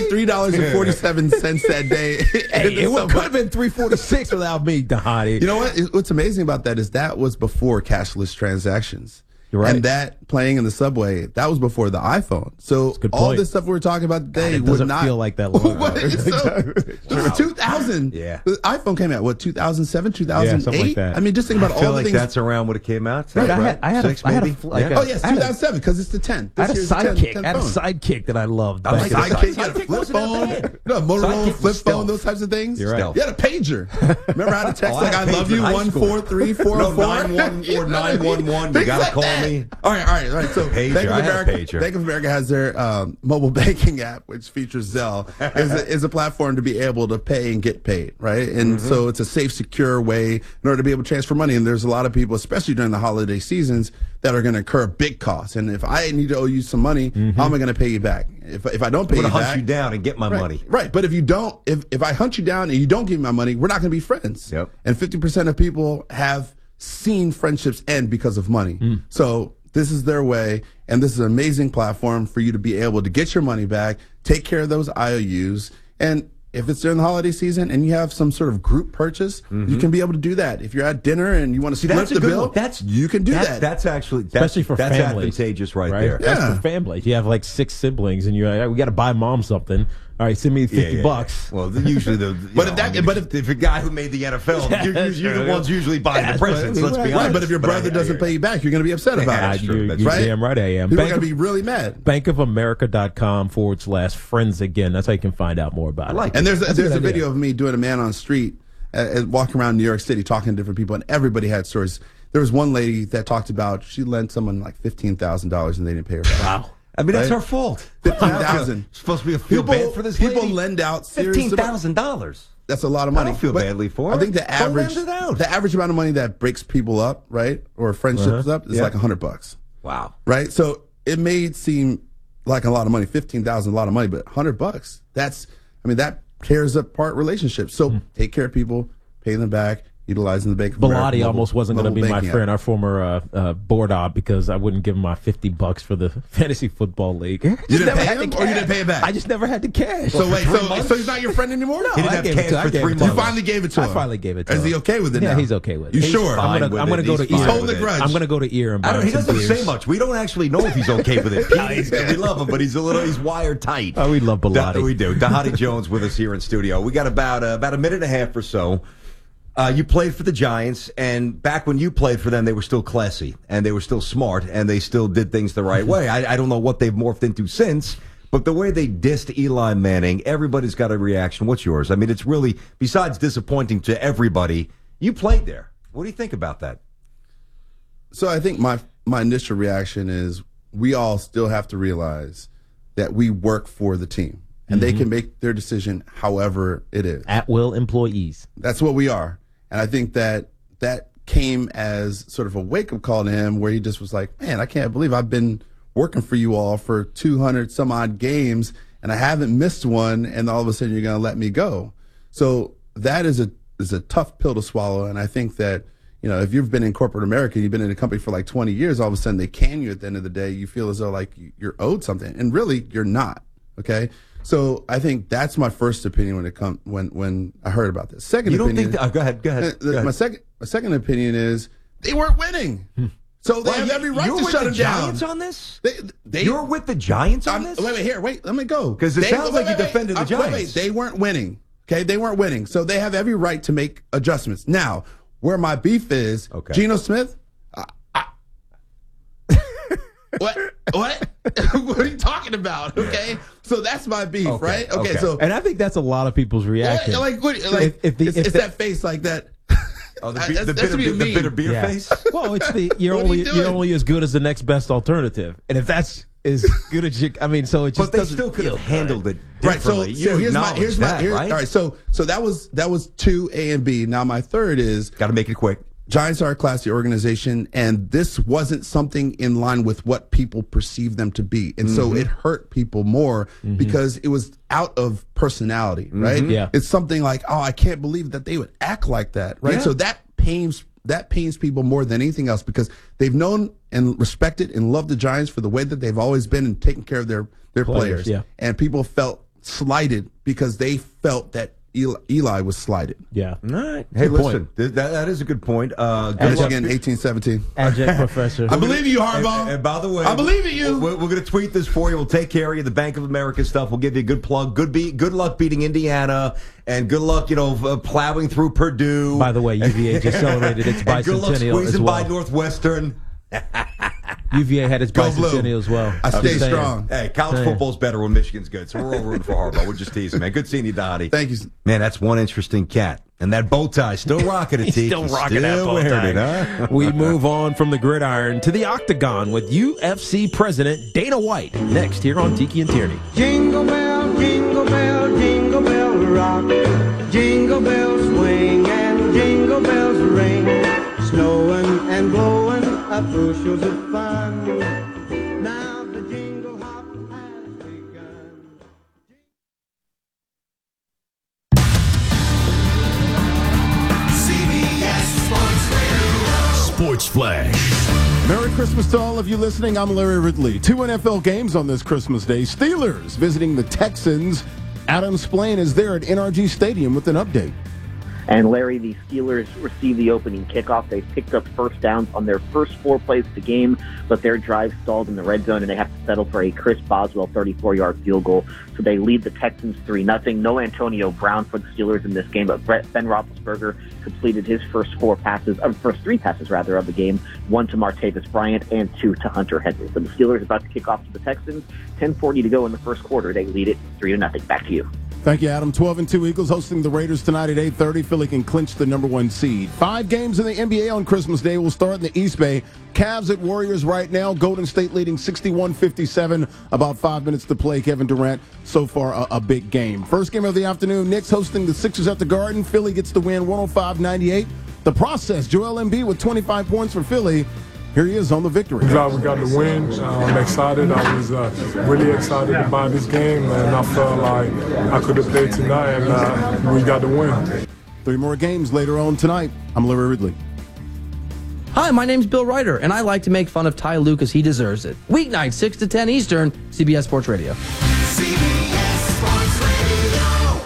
that day. It could have been $3.46 without me, Dhani. You know what? What's amazing about that is that was before cashless transactions. You're right. And that playing in the subway, that was before the iPhone. So all this stuff we were talking about today would not feel like that long ago. This is 2000. Yeah. The iPhone came out, 2007, 2008? Yeah, something like that. I mean, just think about all the things. That's around when it came out. Right. I had 2007, because it's the 10th. I had a sidekick that I loved. I like sidekick. You had a flip phone. Motorola flip phone, those types of things. You're right. You had a pager. Remember how to text I love you, 14344? No, 911. You got to call me. All right. So Pager, Bank of America has their mobile banking app, which features Zelle, is a platform to be able to pay and get paid, right? And so it's a safe, secure way in order to be able to transfer money. And there's a lot of people, especially during the holiday seasons, that are going to incur big costs. And if I need to owe you some money, how am I going to pay you back? If I don't pay you back, I'm going to hunt you down and get my money. Right. But if you don't, if I hunt you down and you don't give me my money, we're not going to be friends. Yep. And 50% of people have seen friendships end because of money. So this is their way, and this is an amazing platform for you to be able to get your money back, take care of those IOUs, and if it's during the holiday season and you have some sort of group purchase, you can be able to do that. If you're at dinner and you want to split the bill, you can do that. That's actually especially for that's families, advantageous right there. That's for families. You have like 6 siblings, and you're like, we got to buy mom something. All right, send me $50. Well, usually if a guy who made the NFL, you're the ones usually buying the presents. Let's be honest. Right, but if your brother doesn't pay you back, you're going to be upset about it. You're damn right I am. People are going to be really mad. bankofamerica.com/friends again. That's how you can find out more about it. And there's a video of me doing a man on the street, walking around New York City, talking to different people, and everybody had stories. There was one lady that talked about she lent someone like $15,000 and they didn't pay her back. Wow. I mean, that's her fault. $15,000. Supposed to be a feel bad for this lady. People lend out $15,000. That's a lot of money. I don't feel badly for her. I think the average amount of money that breaks people up, right, or friendships up, is like $100. Wow. Right. So it may seem like a lot of money, $15,000, a lot of money, but $100. That tears apart relationships. So take care of people, pay them back. Utilizing the Bank of America. Bellotti almost wasn't going to be my friend, our former board op, because I wouldn't give him my $50 for the fantasy football league. You didn't pay him, or you didn't pay it back? I just never had the cash. So wait, so he's not your friend anymore? No, he didn't have cash for 3 months. You finally gave it to him. I finally gave it to him. Is he okay with it now? Yeah, he's okay with it. You sure? I'm going to go to He's holding the grudge. I'm going to go to Ear and buy He doesn't beers. say much. We don't actually know if he's okay with it. We love him, but he's wired tight. Oh, we love Bellotti. We do. Dhati Jones with us here in studio. We got about a minute and a half or so. You played for the Giants, and back when you played for them, they were still classy, and they were still smart, and they still did things the right way. I don't know what they've morphed into since, but the way they dissed Eli Manning, everybody's got a reaction. What's yours? I mean, it's really, besides disappointing to everybody, you played there. What do you think about that? So I think my initial reaction is we all still have to realize that we work for the team, and they can make their decision however it is. At-will employees. That's what we are. And I think that came as sort of a wake-up call to him, where he just was like, man, I can't believe I've been working for you all for 200 some odd games and I haven't missed one, and all of a sudden you're going to let me go. So that is a tough pill to swallow. And I think that, if you've been in corporate America, you've been in a company for like 20 years, all of a sudden they can you at the end of the day, you feel as though like you're owed something, and really you're not. Okay. So I think that's my first opinion when I heard about this. Second opinion. Go ahead. My second opinion is they weren't winning. So they have every right to shut him down. Giants on this? You're with the Giants on this? Wait, let me go. Because it sounds like you defended the Giants. They weren't winning. Okay, they weren't winning. So they have every right to make adjustments. Now, where my beef is, Geno Smith. What? What are you talking about? Okay, so that's my beef, right? Okay, so and I think that's a lot if it's that face like that. Oh, the bitter beer face. Well, it's you're only as good as the next best alternative, and if that's as good as you, so it just. But they still could have handled it Right. differently. So here's my right? All right. So that was 2, A and B. Now my third is got to make it quick. Giants are a classy organization, and this wasn't something in line with what people perceive them to be. And so it hurt people more because it was out of personality, right? Yeah. It's something like, oh, I can't believe that they would act like that, right? Yeah. So that pains people more than anything else, because they've known and respected and loved the Giants for the way that they've always been and taken care of their players. Yeah. And people felt slighted because they felt that Eli was slighted. Yeah. All right. Hey, listen, that is a good point. Michigan, 1817. Adjunct professor. I believe in you, Harbaugh. And by the way, I believe in you. We're going to tweet this for you. We'll take care of you. The Bank of America stuff. We'll give you a good plug. Good luck beating Indiana, and good luck, plowing through Purdue. By the way, UVA just celebrated its bicentennial. Good luck squeezing as well. by Northwestern. UVA had its Go bicentennial blue. as well. I stay strong. Hey, college football's better when Michigan's good, so we're all rooting for Harbaugh. We're just teasing, man. Good seeing you, Donnie. Thank you. Man, that's one interesting cat. And that bow tie, still rocking it, He's T. still rocking that bow wearing tie. it, huh? We move on from the gridiron to the octagon with UFC President Dana White. Next here on Tiki and Tierney. Jingle bell, jingle bell rock. Jingle bells swing and jingle bells ring. Snowing and blowing up bushels of fun. Now the jingle hop has begun. CBS Sports Radio. Sports Flash. Merry Christmas to all of you listening. I'm Larry Ridley. 2 NFL games on this Christmas Day. Steelers visiting the Texans. Adam Splain is there at NRG Stadium with an update. And Larry, the Steelers received the opening kickoff. They picked up first downs on their first 4 plays of the game, but their drive stalled in the red zone, and they have to settle for a Chris Boswell 34-yard field goal. So they lead the Texans 3-0. No Antonio Brown for the Steelers in this game, but Ben Roethlisberger completed his first 3 passes of the game, 1 to Martavis Bryant and 2 to Hunter Henry. So the Steelers about to kick off to the Texans. 10:40 to go in the first quarter. They lead it 3-0. Back to you. Thank you, Adam. 12-2 Eagles hosting the Raiders tonight at 8:30. Philly can clinch the number 1 seed. 5 games in the NBA on Christmas Day will start in the East Bay. Cavs at Warriors right now. Golden State leading 61-57. About 5 minutes to play. Kevin Durant, so far a big game. First game of the afternoon, Knicks hosting the Sixers at the Garden. Philly gets the win 105-98. The process, Joel Embiid with 25 points for Philly. Here he is on the victory. I'm glad we got the win. I'm excited. I was really excited about this game, and I felt like I could have played tonight, and we got the win. 3 more games later on tonight. I'm Larry Ridley. Hi, my name's Bill Ryder, and I like to make fun of Ty Lue because he deserves it. Weeknight, 6 to 10 Eastern, CBS Sports Radio. CBS Sports Radio.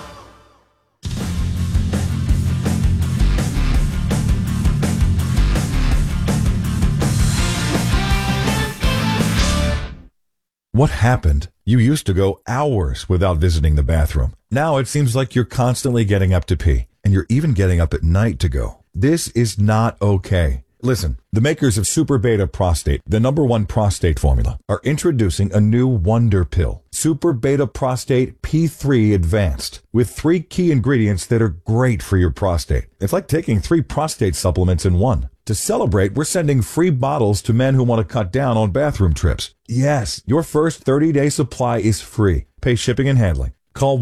What happened? You used to go hours without visiting the bathroom. Now it seems like you're constantly getting up to pee, and you're even getting up at night to go. This is not okay. Listen, the makers of Super Beta Prostate, the #1 prostate formula, are introducing a new wonder pill, Super Beta Prostate P3 Advanced, with 3 key ingredients that are great for your prostate. It's like taking 3 prostate supplements in one. To celebrate, we're sending free bottles to men who want to cut down on bathroom trips. Yes, your first 30-day supply is free. Pay shipping and handling. Call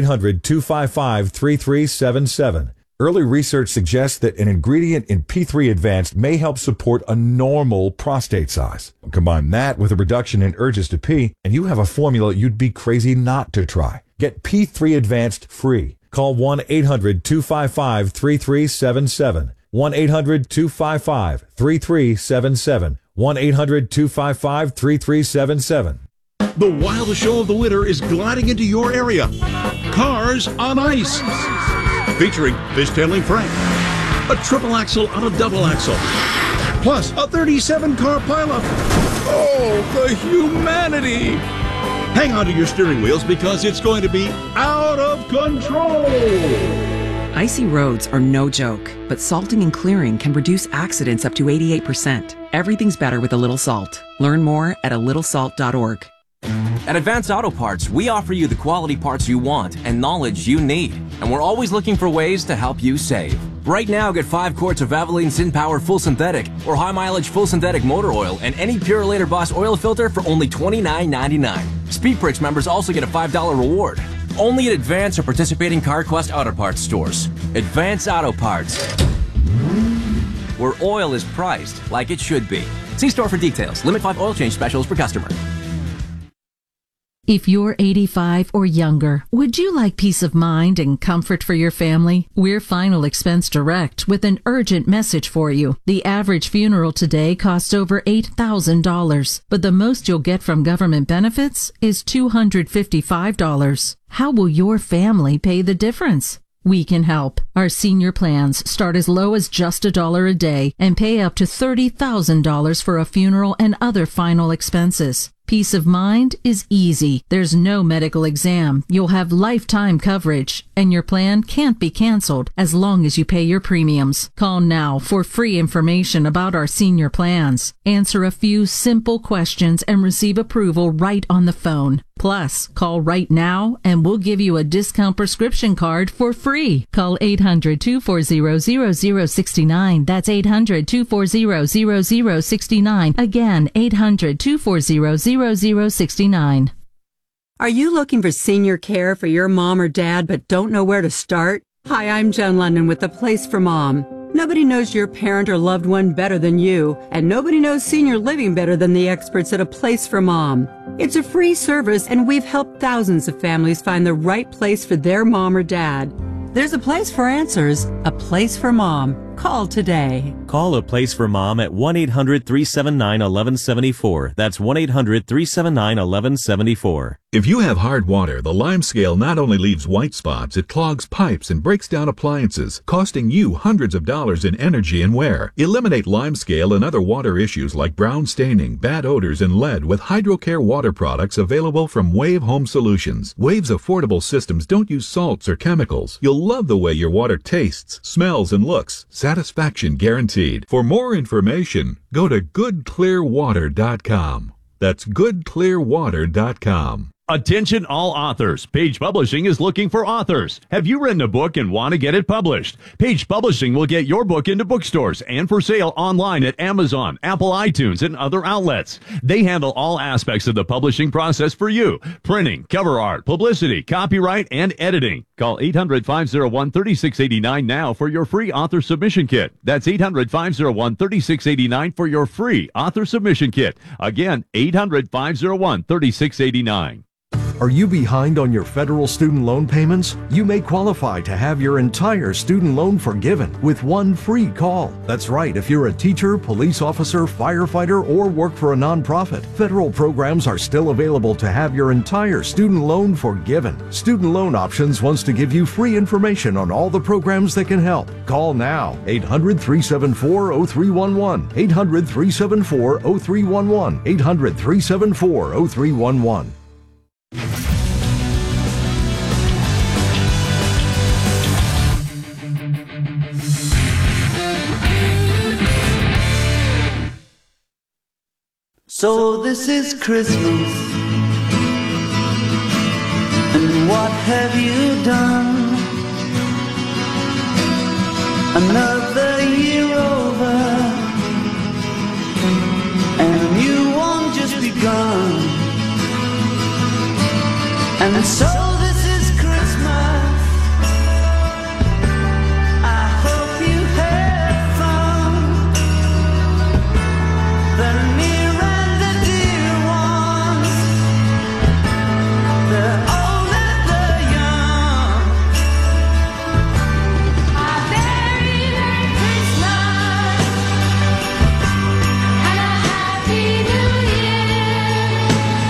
1-800-255-3377. Early research suggests that an ingredient in P3 Advanced may help support a normal prostate size. Combine that with a reduction in urges to pee, and you have a formula you'd be crazy not to try. Get P3 Advanced free. Call 1-800-255-3377. 1-800-255-3377. 1-800-255-3377. The wildest show of the winter is gliding into your area. Cars on Ice. Featuring Fishtailing Frank, a triple axle on a double axle, plus a 37-car pileup. Oh, the humanity! Hang on to your steering wheels because it's going to be out of control! Icy roads are no joke, but salting and clearing can reduce accidents up to 88%. Everything's better with a little salt. Learn more at alittlesalt.org. At Advance Auto Parts, we offer you the quality parts you want and knowledge you need. And we're always looking for ways to help you save. Right now, get 5 quarts of Valvoline SynPower Full Synthetic or High Mileage Full Synthetic Motor Oil and any Purolator Boss oil filter for only $29.99. Speed Pricks members also get a $5 reward. Only at Advance or participating CarQuest Auto Parts stores. Advance Auto Parts, where oil is priced like it should be. See store for details. Limit 5 oil change specials per customer. If you're 85 or younger, would you like peace of mind and comfort for your family? We're Final Expense Direct with an urgent message for you. The average funeral today costs over $8,000, but the most you'll get from government benefits is $255. How will your family pay the difference? We can help. Our senior plans start as low as just $1 a day and pay up to $30,000 for a funeral and other final expenses. Peace of mind is easy. There's no medical exam. You'll have lifetime coverage, and your plan can't be canceled as long as you pay your premiums. Call now for free information about our senior plans. Answer a few simple questions and receive approval right on the phone. Plus, call right now and we'll give you a discount prescription card for free. Call 800-240-0069. That's 800-240-0069. Again, 800-240-0069. Are you looking for senior care for your mom or dad but don't know where to start? Hi, I'm Jen London with The Place for Mom. Nobody knows your parent or loved one better than you, and nobody knows senior living better than the experts at A Place for Mom. It's a free service, and we've helped thousands of families find the right place for their mom or dad. There's a place for answers, A Place for Mom. Call today. Call A Place for Mom at 1-800-379-1174. That's 1-800-379-1174. If you have hard water, the Lime Scale not only leaves white spots, it clogs pipes and breaks down appliances, costing you hundreds of dollars in energy and wear. Eliminate Lime Scale and other water issues like brown staining, bad odors, and lead with HydroCare water products available from Wave Home Solutions. Wave's affordable systems don't use salts or chemicals. You'll love the way your water tastes, smells, and looks. Satisfaction guaranteed. For more information, go to goodclearwater.com. That's goodclearwater.com. Attention all authors. Page Publishing is looking for authors. Have you written a book and want to get it published? Page Publishing will get your book into bookstores and for sale online at Amazon, Apple iTunes, and other outlets. They handle all aspects of the publishing process for you. Printing, cover art, publicity, copyright, and editing. Call 800-501-3689 now for your free author submission kit. That's 800-501-3689 for your free author submission kit. Again, 800-501-3689. Are you behind on your federal student loan payments? You may qualify to have your entire student loan forgiven with one free call. That's right, if you're a teacher, police officer, firefighter, or work for a nonprofit, federal programs are still available to have your entire student loan forgiven. Student Loan Options wants to give you free information on all the programs that can help. Call now, 800-374-0311, 800-374-0311, 800-374-0311. So this is Christmas, and what have you done? Another year over, and a new one just begun. And so this is Christmas, I hope you had fun. The near and the dear ones, the old and the young. A very Merry Christmas and a Happy New Year.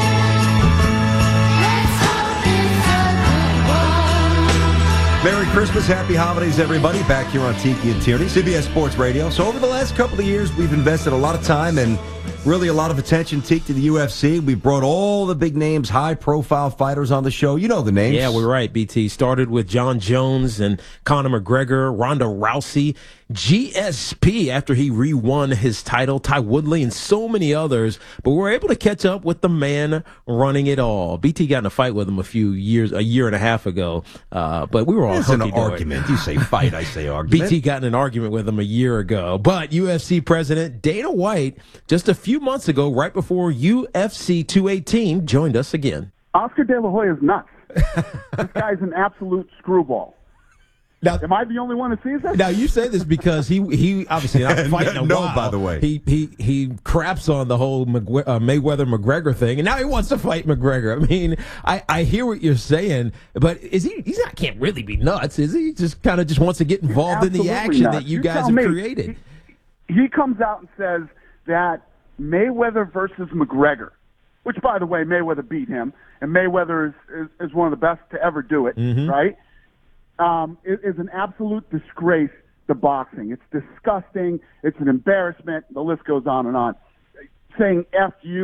Let's hope it's a good one. Merry Christmas, happy holidays, everybody. Back here on Tiki and Tierney, CBS Sports Radio. So over the last couple of years, we've invested a lot of time and really a lot of attention, Tiki, to the UFC. We brought all the big names, high-profile fighters on the show. You know the names. Yeah, we're right, BT. Started with John Jones and Conor McGregor, Ronda Rousey, GSP after he re-won his title, Ty Woodley, and so many others. But we're able to catch up with the man running it all. BT got in a fight with him a year and a half ago. But we were all hunky-dory. It's an argument. You say fight, I say argument. BT got in an argument with him a year ago. But UFC President Dana White, just a few months ago, right before UFC 218, joined us again. Oscar De La Hoya is nuts. This guy's an absolute screwball. Now, am I the only one that sees this? Now you say this because he obviously not fighting a while. By the way, he craps on the whole Mayweather McGregor thing, and now he wants to fight McGregor. I mean, I hear what you're saying, but can't really be nuts, is he? Just kind of just wants to get involved in the action that you guys have created. He comes out and says that Mayweather versus McGregor, which by the way Mayweather beat him, and Mayweather is one of the best to ever do it, right? It is an absolute disgrace to boxing. It's disgusting. It's an embarrassment. The list goes on and on. Saying F you,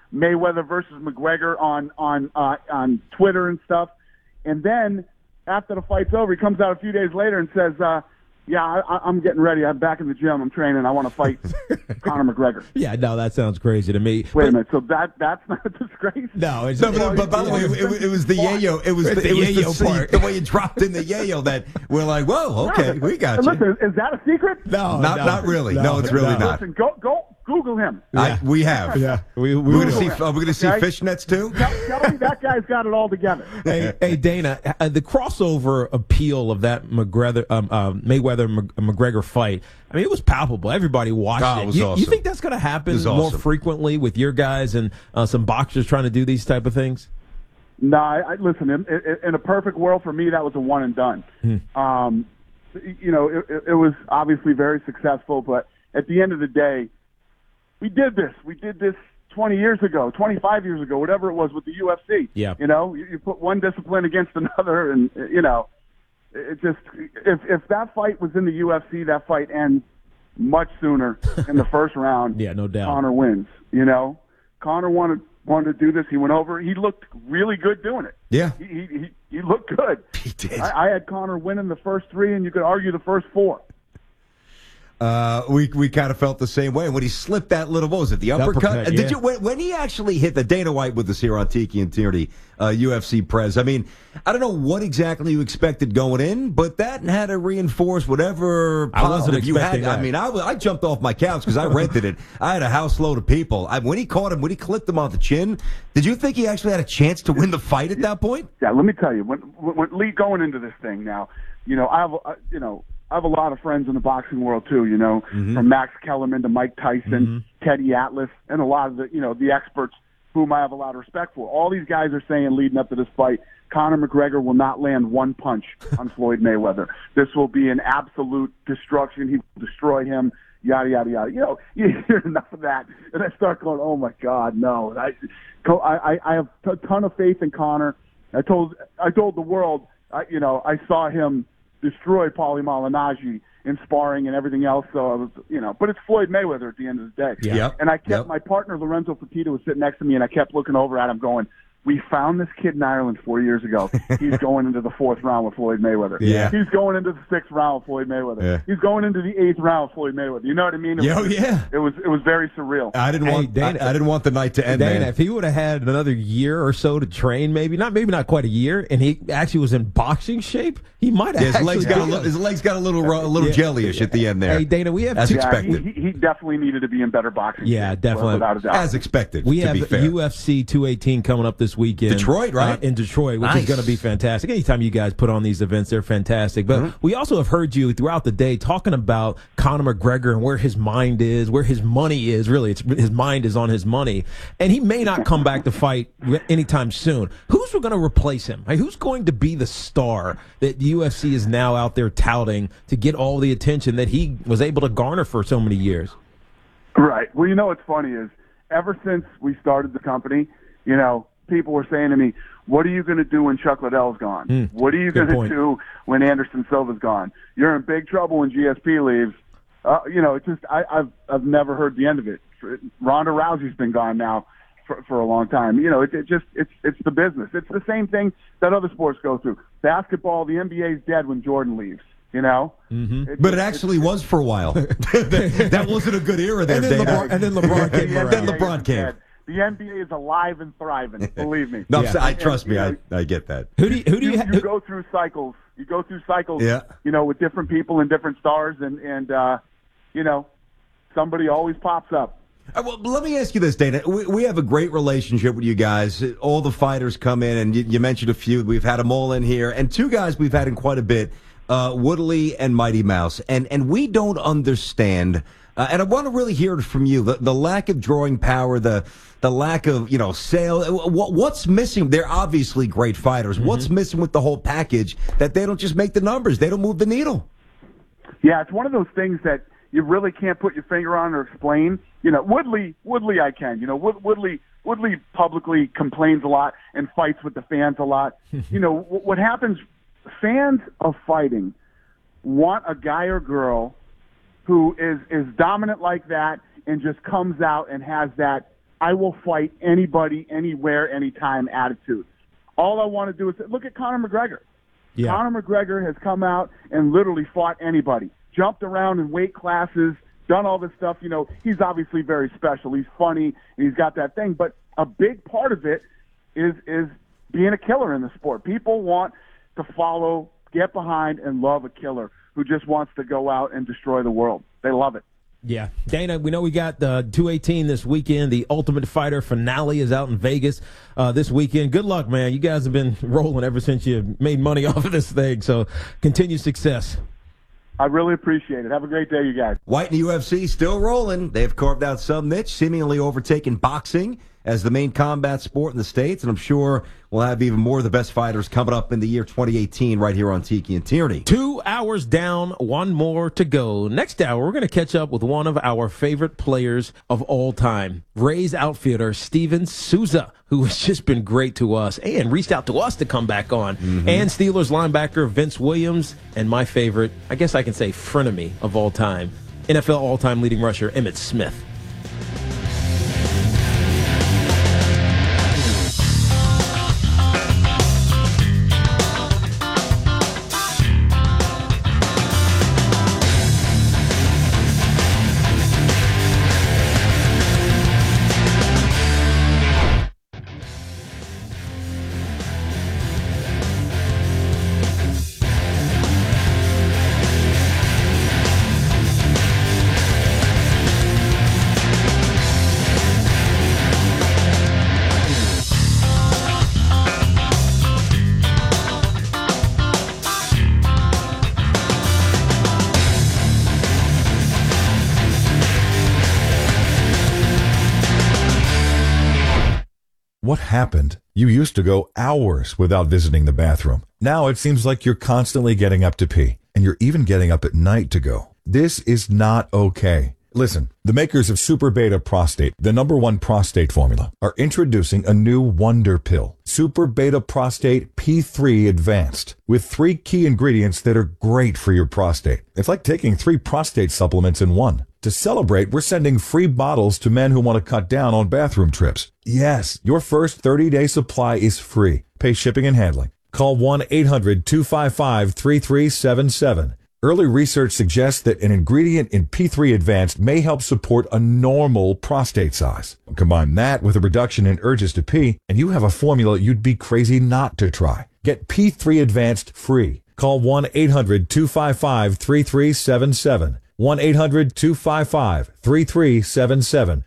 Mayweather versus McGregor on Twitter and stuff. And then after the fight's over, he comes out a few days later and says, I'm getting ready. I'm back in the gym. I'm training. I want to fight Conor McGregor. Yeah, no, that sounds crazy to me. Wait a minute. So that's not a disgrace? No, it's but by the way, it was the yayo. It was the yayo part. The way you dropped in the yayo that we're like, whoa, okay, we got you. Listen, is that a secret? No, not really. No, it's really not. Listen, go Google him. We have. Yeah, we're going to see fishnets too. Tell me that guy's got it all together. Hey, Dana, the crossover appeal of that Mayweather-McGregor fight, I mean, it was palpable. Everybody watched it. It was awesome. You think that's going to happen more frequently with your guys and some boxers trying to do these type of things? No, listen, in a perfect world for me, that was a one and done. It was obviously very successful, but at the end of the day, we did this 20 years ago, 25 years ago, whatever it was with the UFC. Yeah. You put one discipline against another, and, it just, if that fight was in the UFC, that fight ends much sooner in the first round. Yeah, no doubt. Conor wins, Conor wanted to do this. He went over. He looked really good doing it. Yeah. He looked good. He did. I had Conor winning the first three, and you could argue the first four. We kind of felt the same way when he slipped that little, what was it, the uppercut? Yeah. Did you when he actually hit the Dana White with us here on Tiki and Tierney UFC Prez? I mean, I don't know what exactly you expected going in, but that had to reinforce whatever positive you had. That. I mean, I jumped off my couch because I rented it. I had a house load of people. When he caught him, when he clipped him on the chin, did you think he actually had a chance to win the fight at that point? Yeah, let me tell you, when Lee going into this thing now, I have a lot of friends in the boxing world too, from Max Kellerman to Mike Tyson, Teddy Atlas, and a lot of the experts whom I have a lot of respect for. All these guys are saying leading up to this fight, Conor McGregor will not land one punch on Floyd Mayweather. This will be an absolute destruction. He will destroy him, yada, yada, yada. You hear enough of that, and I start going, oh, my God, no. I have a ton of faith in Conor. I told the world, I saw him destroy Paulie Malignaggi in sparring and everything else. So I was, but it's Floyd Mayweather at the end of the day. Yeah. Yep. And I kept my partner Lorenzo Fertitta was sitting next to me, and I kept looking over at him, going, "We found this kid in Ireland 4 years ago. He's going into the fourth round with Floyd Mayweather. Yeah. He's going into the sixth round with Floyd Mayweather. Yeah. He's going into the eighth round with Floyd Mayweather." You know what I mean? It was very surreal. I didn't want the night to end. Dana, man. if he would have had another year or so to train, maybe not quite a year, and he actually was in boxing shape, he might have. His legs got a little jellyish at the end there. Hey, Dana, we have as expected. He definitely needed to be in better boxing. Yeah, shape, definitely, without a doubt. As expected. We to have be fair. UFC 218 coming up this weekend, Detroit, right? In Detroit, which is going to be fantastic. Anytime you guys put on these events, they're fantastic. But we also have heard you throughout the day talking about Conor McGregor and where his mind is, where his money is. Really, his mind is on his money, and he may not come back to fight anytime soon. Who's going to replace him? Like, who's going to be the star that the UFC is now out there touting to get all the attention that he was able to garner for so many years? Right. Well, what's funny is ever since we started the company, people were saying to me, "What are you going to do when Chuck Liddell's gone? What are you going to do when Anderson Silva's gone? You're in big trouble when GSP leaves." I've never heard the end of it. Ronda Rousey's been gone now for a long time. It's the business. It's the same thing that other sports go through. Basketball, the NBA's dead when Jordan leaves. But it actually was for a while. That wasn't a good era there, Dana. And then LeBron came around. Then LeBron came. The NBA is alive and thriving. Believe me. No, trust me. I get that. Who do you go through cycles? You go through cycles. Yeah. With different people and different stars, and somebody always pops up. Well, let me ask you this, Dana. We have a great relationship with you guys. All the fighters come in, and you mentioned a few. We've had them all in here, and two guys we've had in quite a bit, Woodley and Mighty Mouse, and we don't understand. And I want to really hear it from you. The lack of drawing power, the lack of sale. What's missing? They're obviously great fighters. What's missing with the whole package that they don't just make the numbers? They don't move the needle. Yeah, it's one of those things that you really can't put your finger on or explain. Woodley, I can. Woodley publicly complains a lot and fights with the fans a lot. What happens? Fans of fighting want a guy or girl who is dominant like that and just comes out and has that I will fight anybody, anywhere, anytime attitude. All I want to do is look at Conor McGregor. Yeah. Conor McGregor has come out and literally fought anybody, jumped around in weight classes, done all this stuff. You know, he's obviously very special. He's funny, and he's got that thing. But a big part of it is being a killer in the sport. People want to follow, get behind, and love a killer who just wants to go out and destroy the world. They love it. Yeah. Dana, we know we got the 218 this weekend. The Ultimate Fighter finale is out in Vegas this weekend. Good luck, man. You guys have been rolling ever since you made money off of this thing, so continued success. I really appreciate it. Have a great day, you guys. White and UFC still rolling. They've carved out some niche, seemingly overtaken boxing as the main combat sport in the States, and I'm sure we'll have even more of the best fighters coming up in the year 2018 right here on Tiki and Tierney. 2 hours down, one more to go. Next hour, we're going to catch up with one of our favorite players of all time, Rays outfielder Steven Souza, who has just been great to us and reached out to us to come back on. And Steelers linebacker Vince Williams, and my favorite, I guess I can say frenemy of all time, NFL all-time leading rusher Emmitt Smith. What happened? You used to go hours without visiting the bathroom. Now it seems like you're constantly getting up to pee, and you're even getting up at night to go. This is not okay. Listen, the makers of Super Beta Prostate, the #1 prostate formula, are introducing a new wonder pill, Super Beta Prostate P3 Advanced, with 3 key ingredients that are great for your prostate. It's like taking 3 prostate supplements in one. To celebrate, we're sending free bottles to men who want to cut down on bathroom trips. Yes, your first 30-day supply is free. Pay shipping and handling. Call 1-800-255-3377. Early research suggests that an ingredient in P3 Advanced may help support a normal prostate size. Combine that with a reduction in urges to pee, and you have a formula you'd be crazy not to try. Get P3 Advanced free. Call 1-800-255-3377. 1-800-255-3377.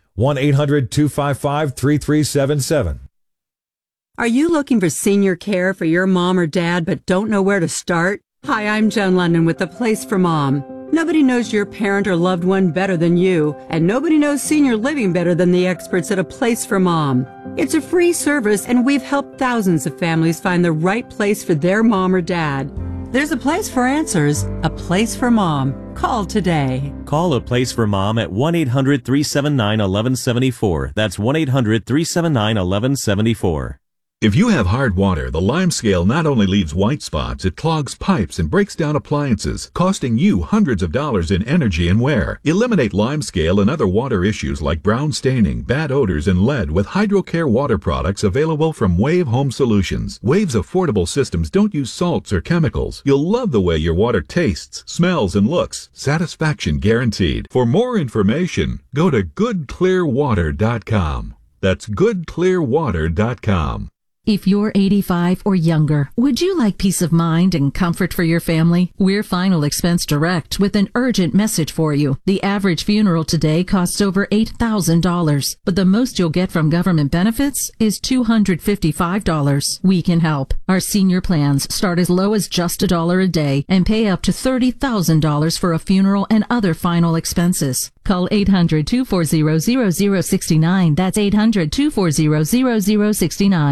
1-800-255-3377. Are you looking for senior care for your mom or dad but don't know where to start? Hi, I'm Jen London with The Place for Mom. Nobody knows your parent or loved one better than you, and nobody knows senior living better than the experts at A Place for Mom. It's a free service, and we've helped thousands of families find the right place for their mom or dad. There's a place for answers, A Place for Mom. Call today. Call A Place for Mom at 1-800-379-1174. That's 1-800-379-1174. If you have hard water, the Lime Scale not only leaves white spots, it clogs pipes and breaks down appliances, costing you hundreds of dollars in energy and wear. Eliminate Lime Scale and other water issues like brown staining, bad odors, and lead with HydroCare water products available from Wave Home Solutions. Wave's affordable systems don't use salts or chemicals. You'll love the way your water tastes, smells, and looks. Satisfaction guaranteed. For more information, go to goodclearwater.com. That's goodclearwater.com. If you're 85 or younger, would you like peace of mind and comfort for your family? We're Final Expense Direct with an urgent message for you. The average funeral today costs over $8,000, but the most you'll get from government benefits is $255. We can help. Our senior plans start as low as just $1 a day and pay up to $30,000 for a funeral and other final expenses. Call 800-240-0069. That's 800-240-0069.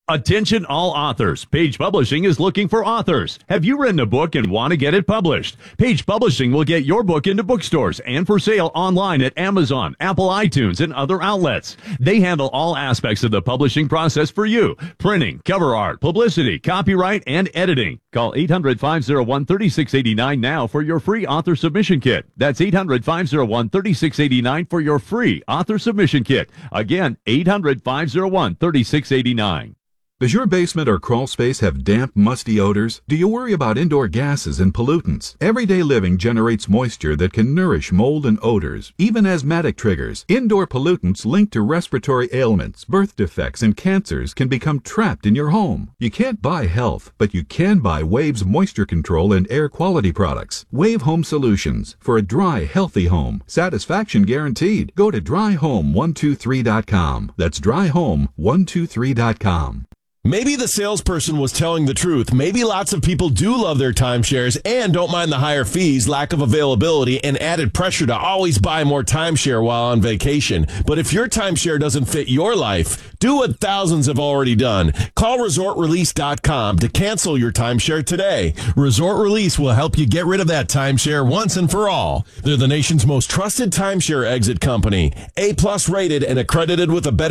Attention all authors. Page Publishing is looking for authors. Have you written a book and want to get it published? Page Publishing will get your book into bookstores and for sale online at Amazon, Apple iTunes, and other outlets. They handle all aspects of the publishing process for you. Printing, cover art, publicity, copyright, and editing. Call 800-501-3689 now for your free author submission kit. That's 800-501-3689 for your free author submission kit. Again, 800-501-3689. Does your basement or crawl space have damp, musty odors? Do you worry about indoor gases and pollutants? Everyday living generates moisture that can nourish mold and odors, even asthmatic triggers. Indoor pollutants linked to respiratory ailments, birth defects, and cancers can become trapped in your home. You can't buy health, but you can buy Wave's moisture control and air quality products. Wave Home Solutions for a dry, healthy home. Satisfaction guaranteed. Go to dryhome123.com. That's dryhome123.com. Maybe the salesperson was telling the truth. Maybe lots of people do love their timeshares and don't mind the higher fees, lack of availability, and added pressure to always buy more timeshare while on vacation. But if your timeshare doesn't fit your life, do what thousands have already done. Call ResortRelease.com to cancel your timeshare today. Resort Release will help you get rid of that timeshare once and for all. They're the nation's most trusted timeshare exit company. A+ rated and accredited with a better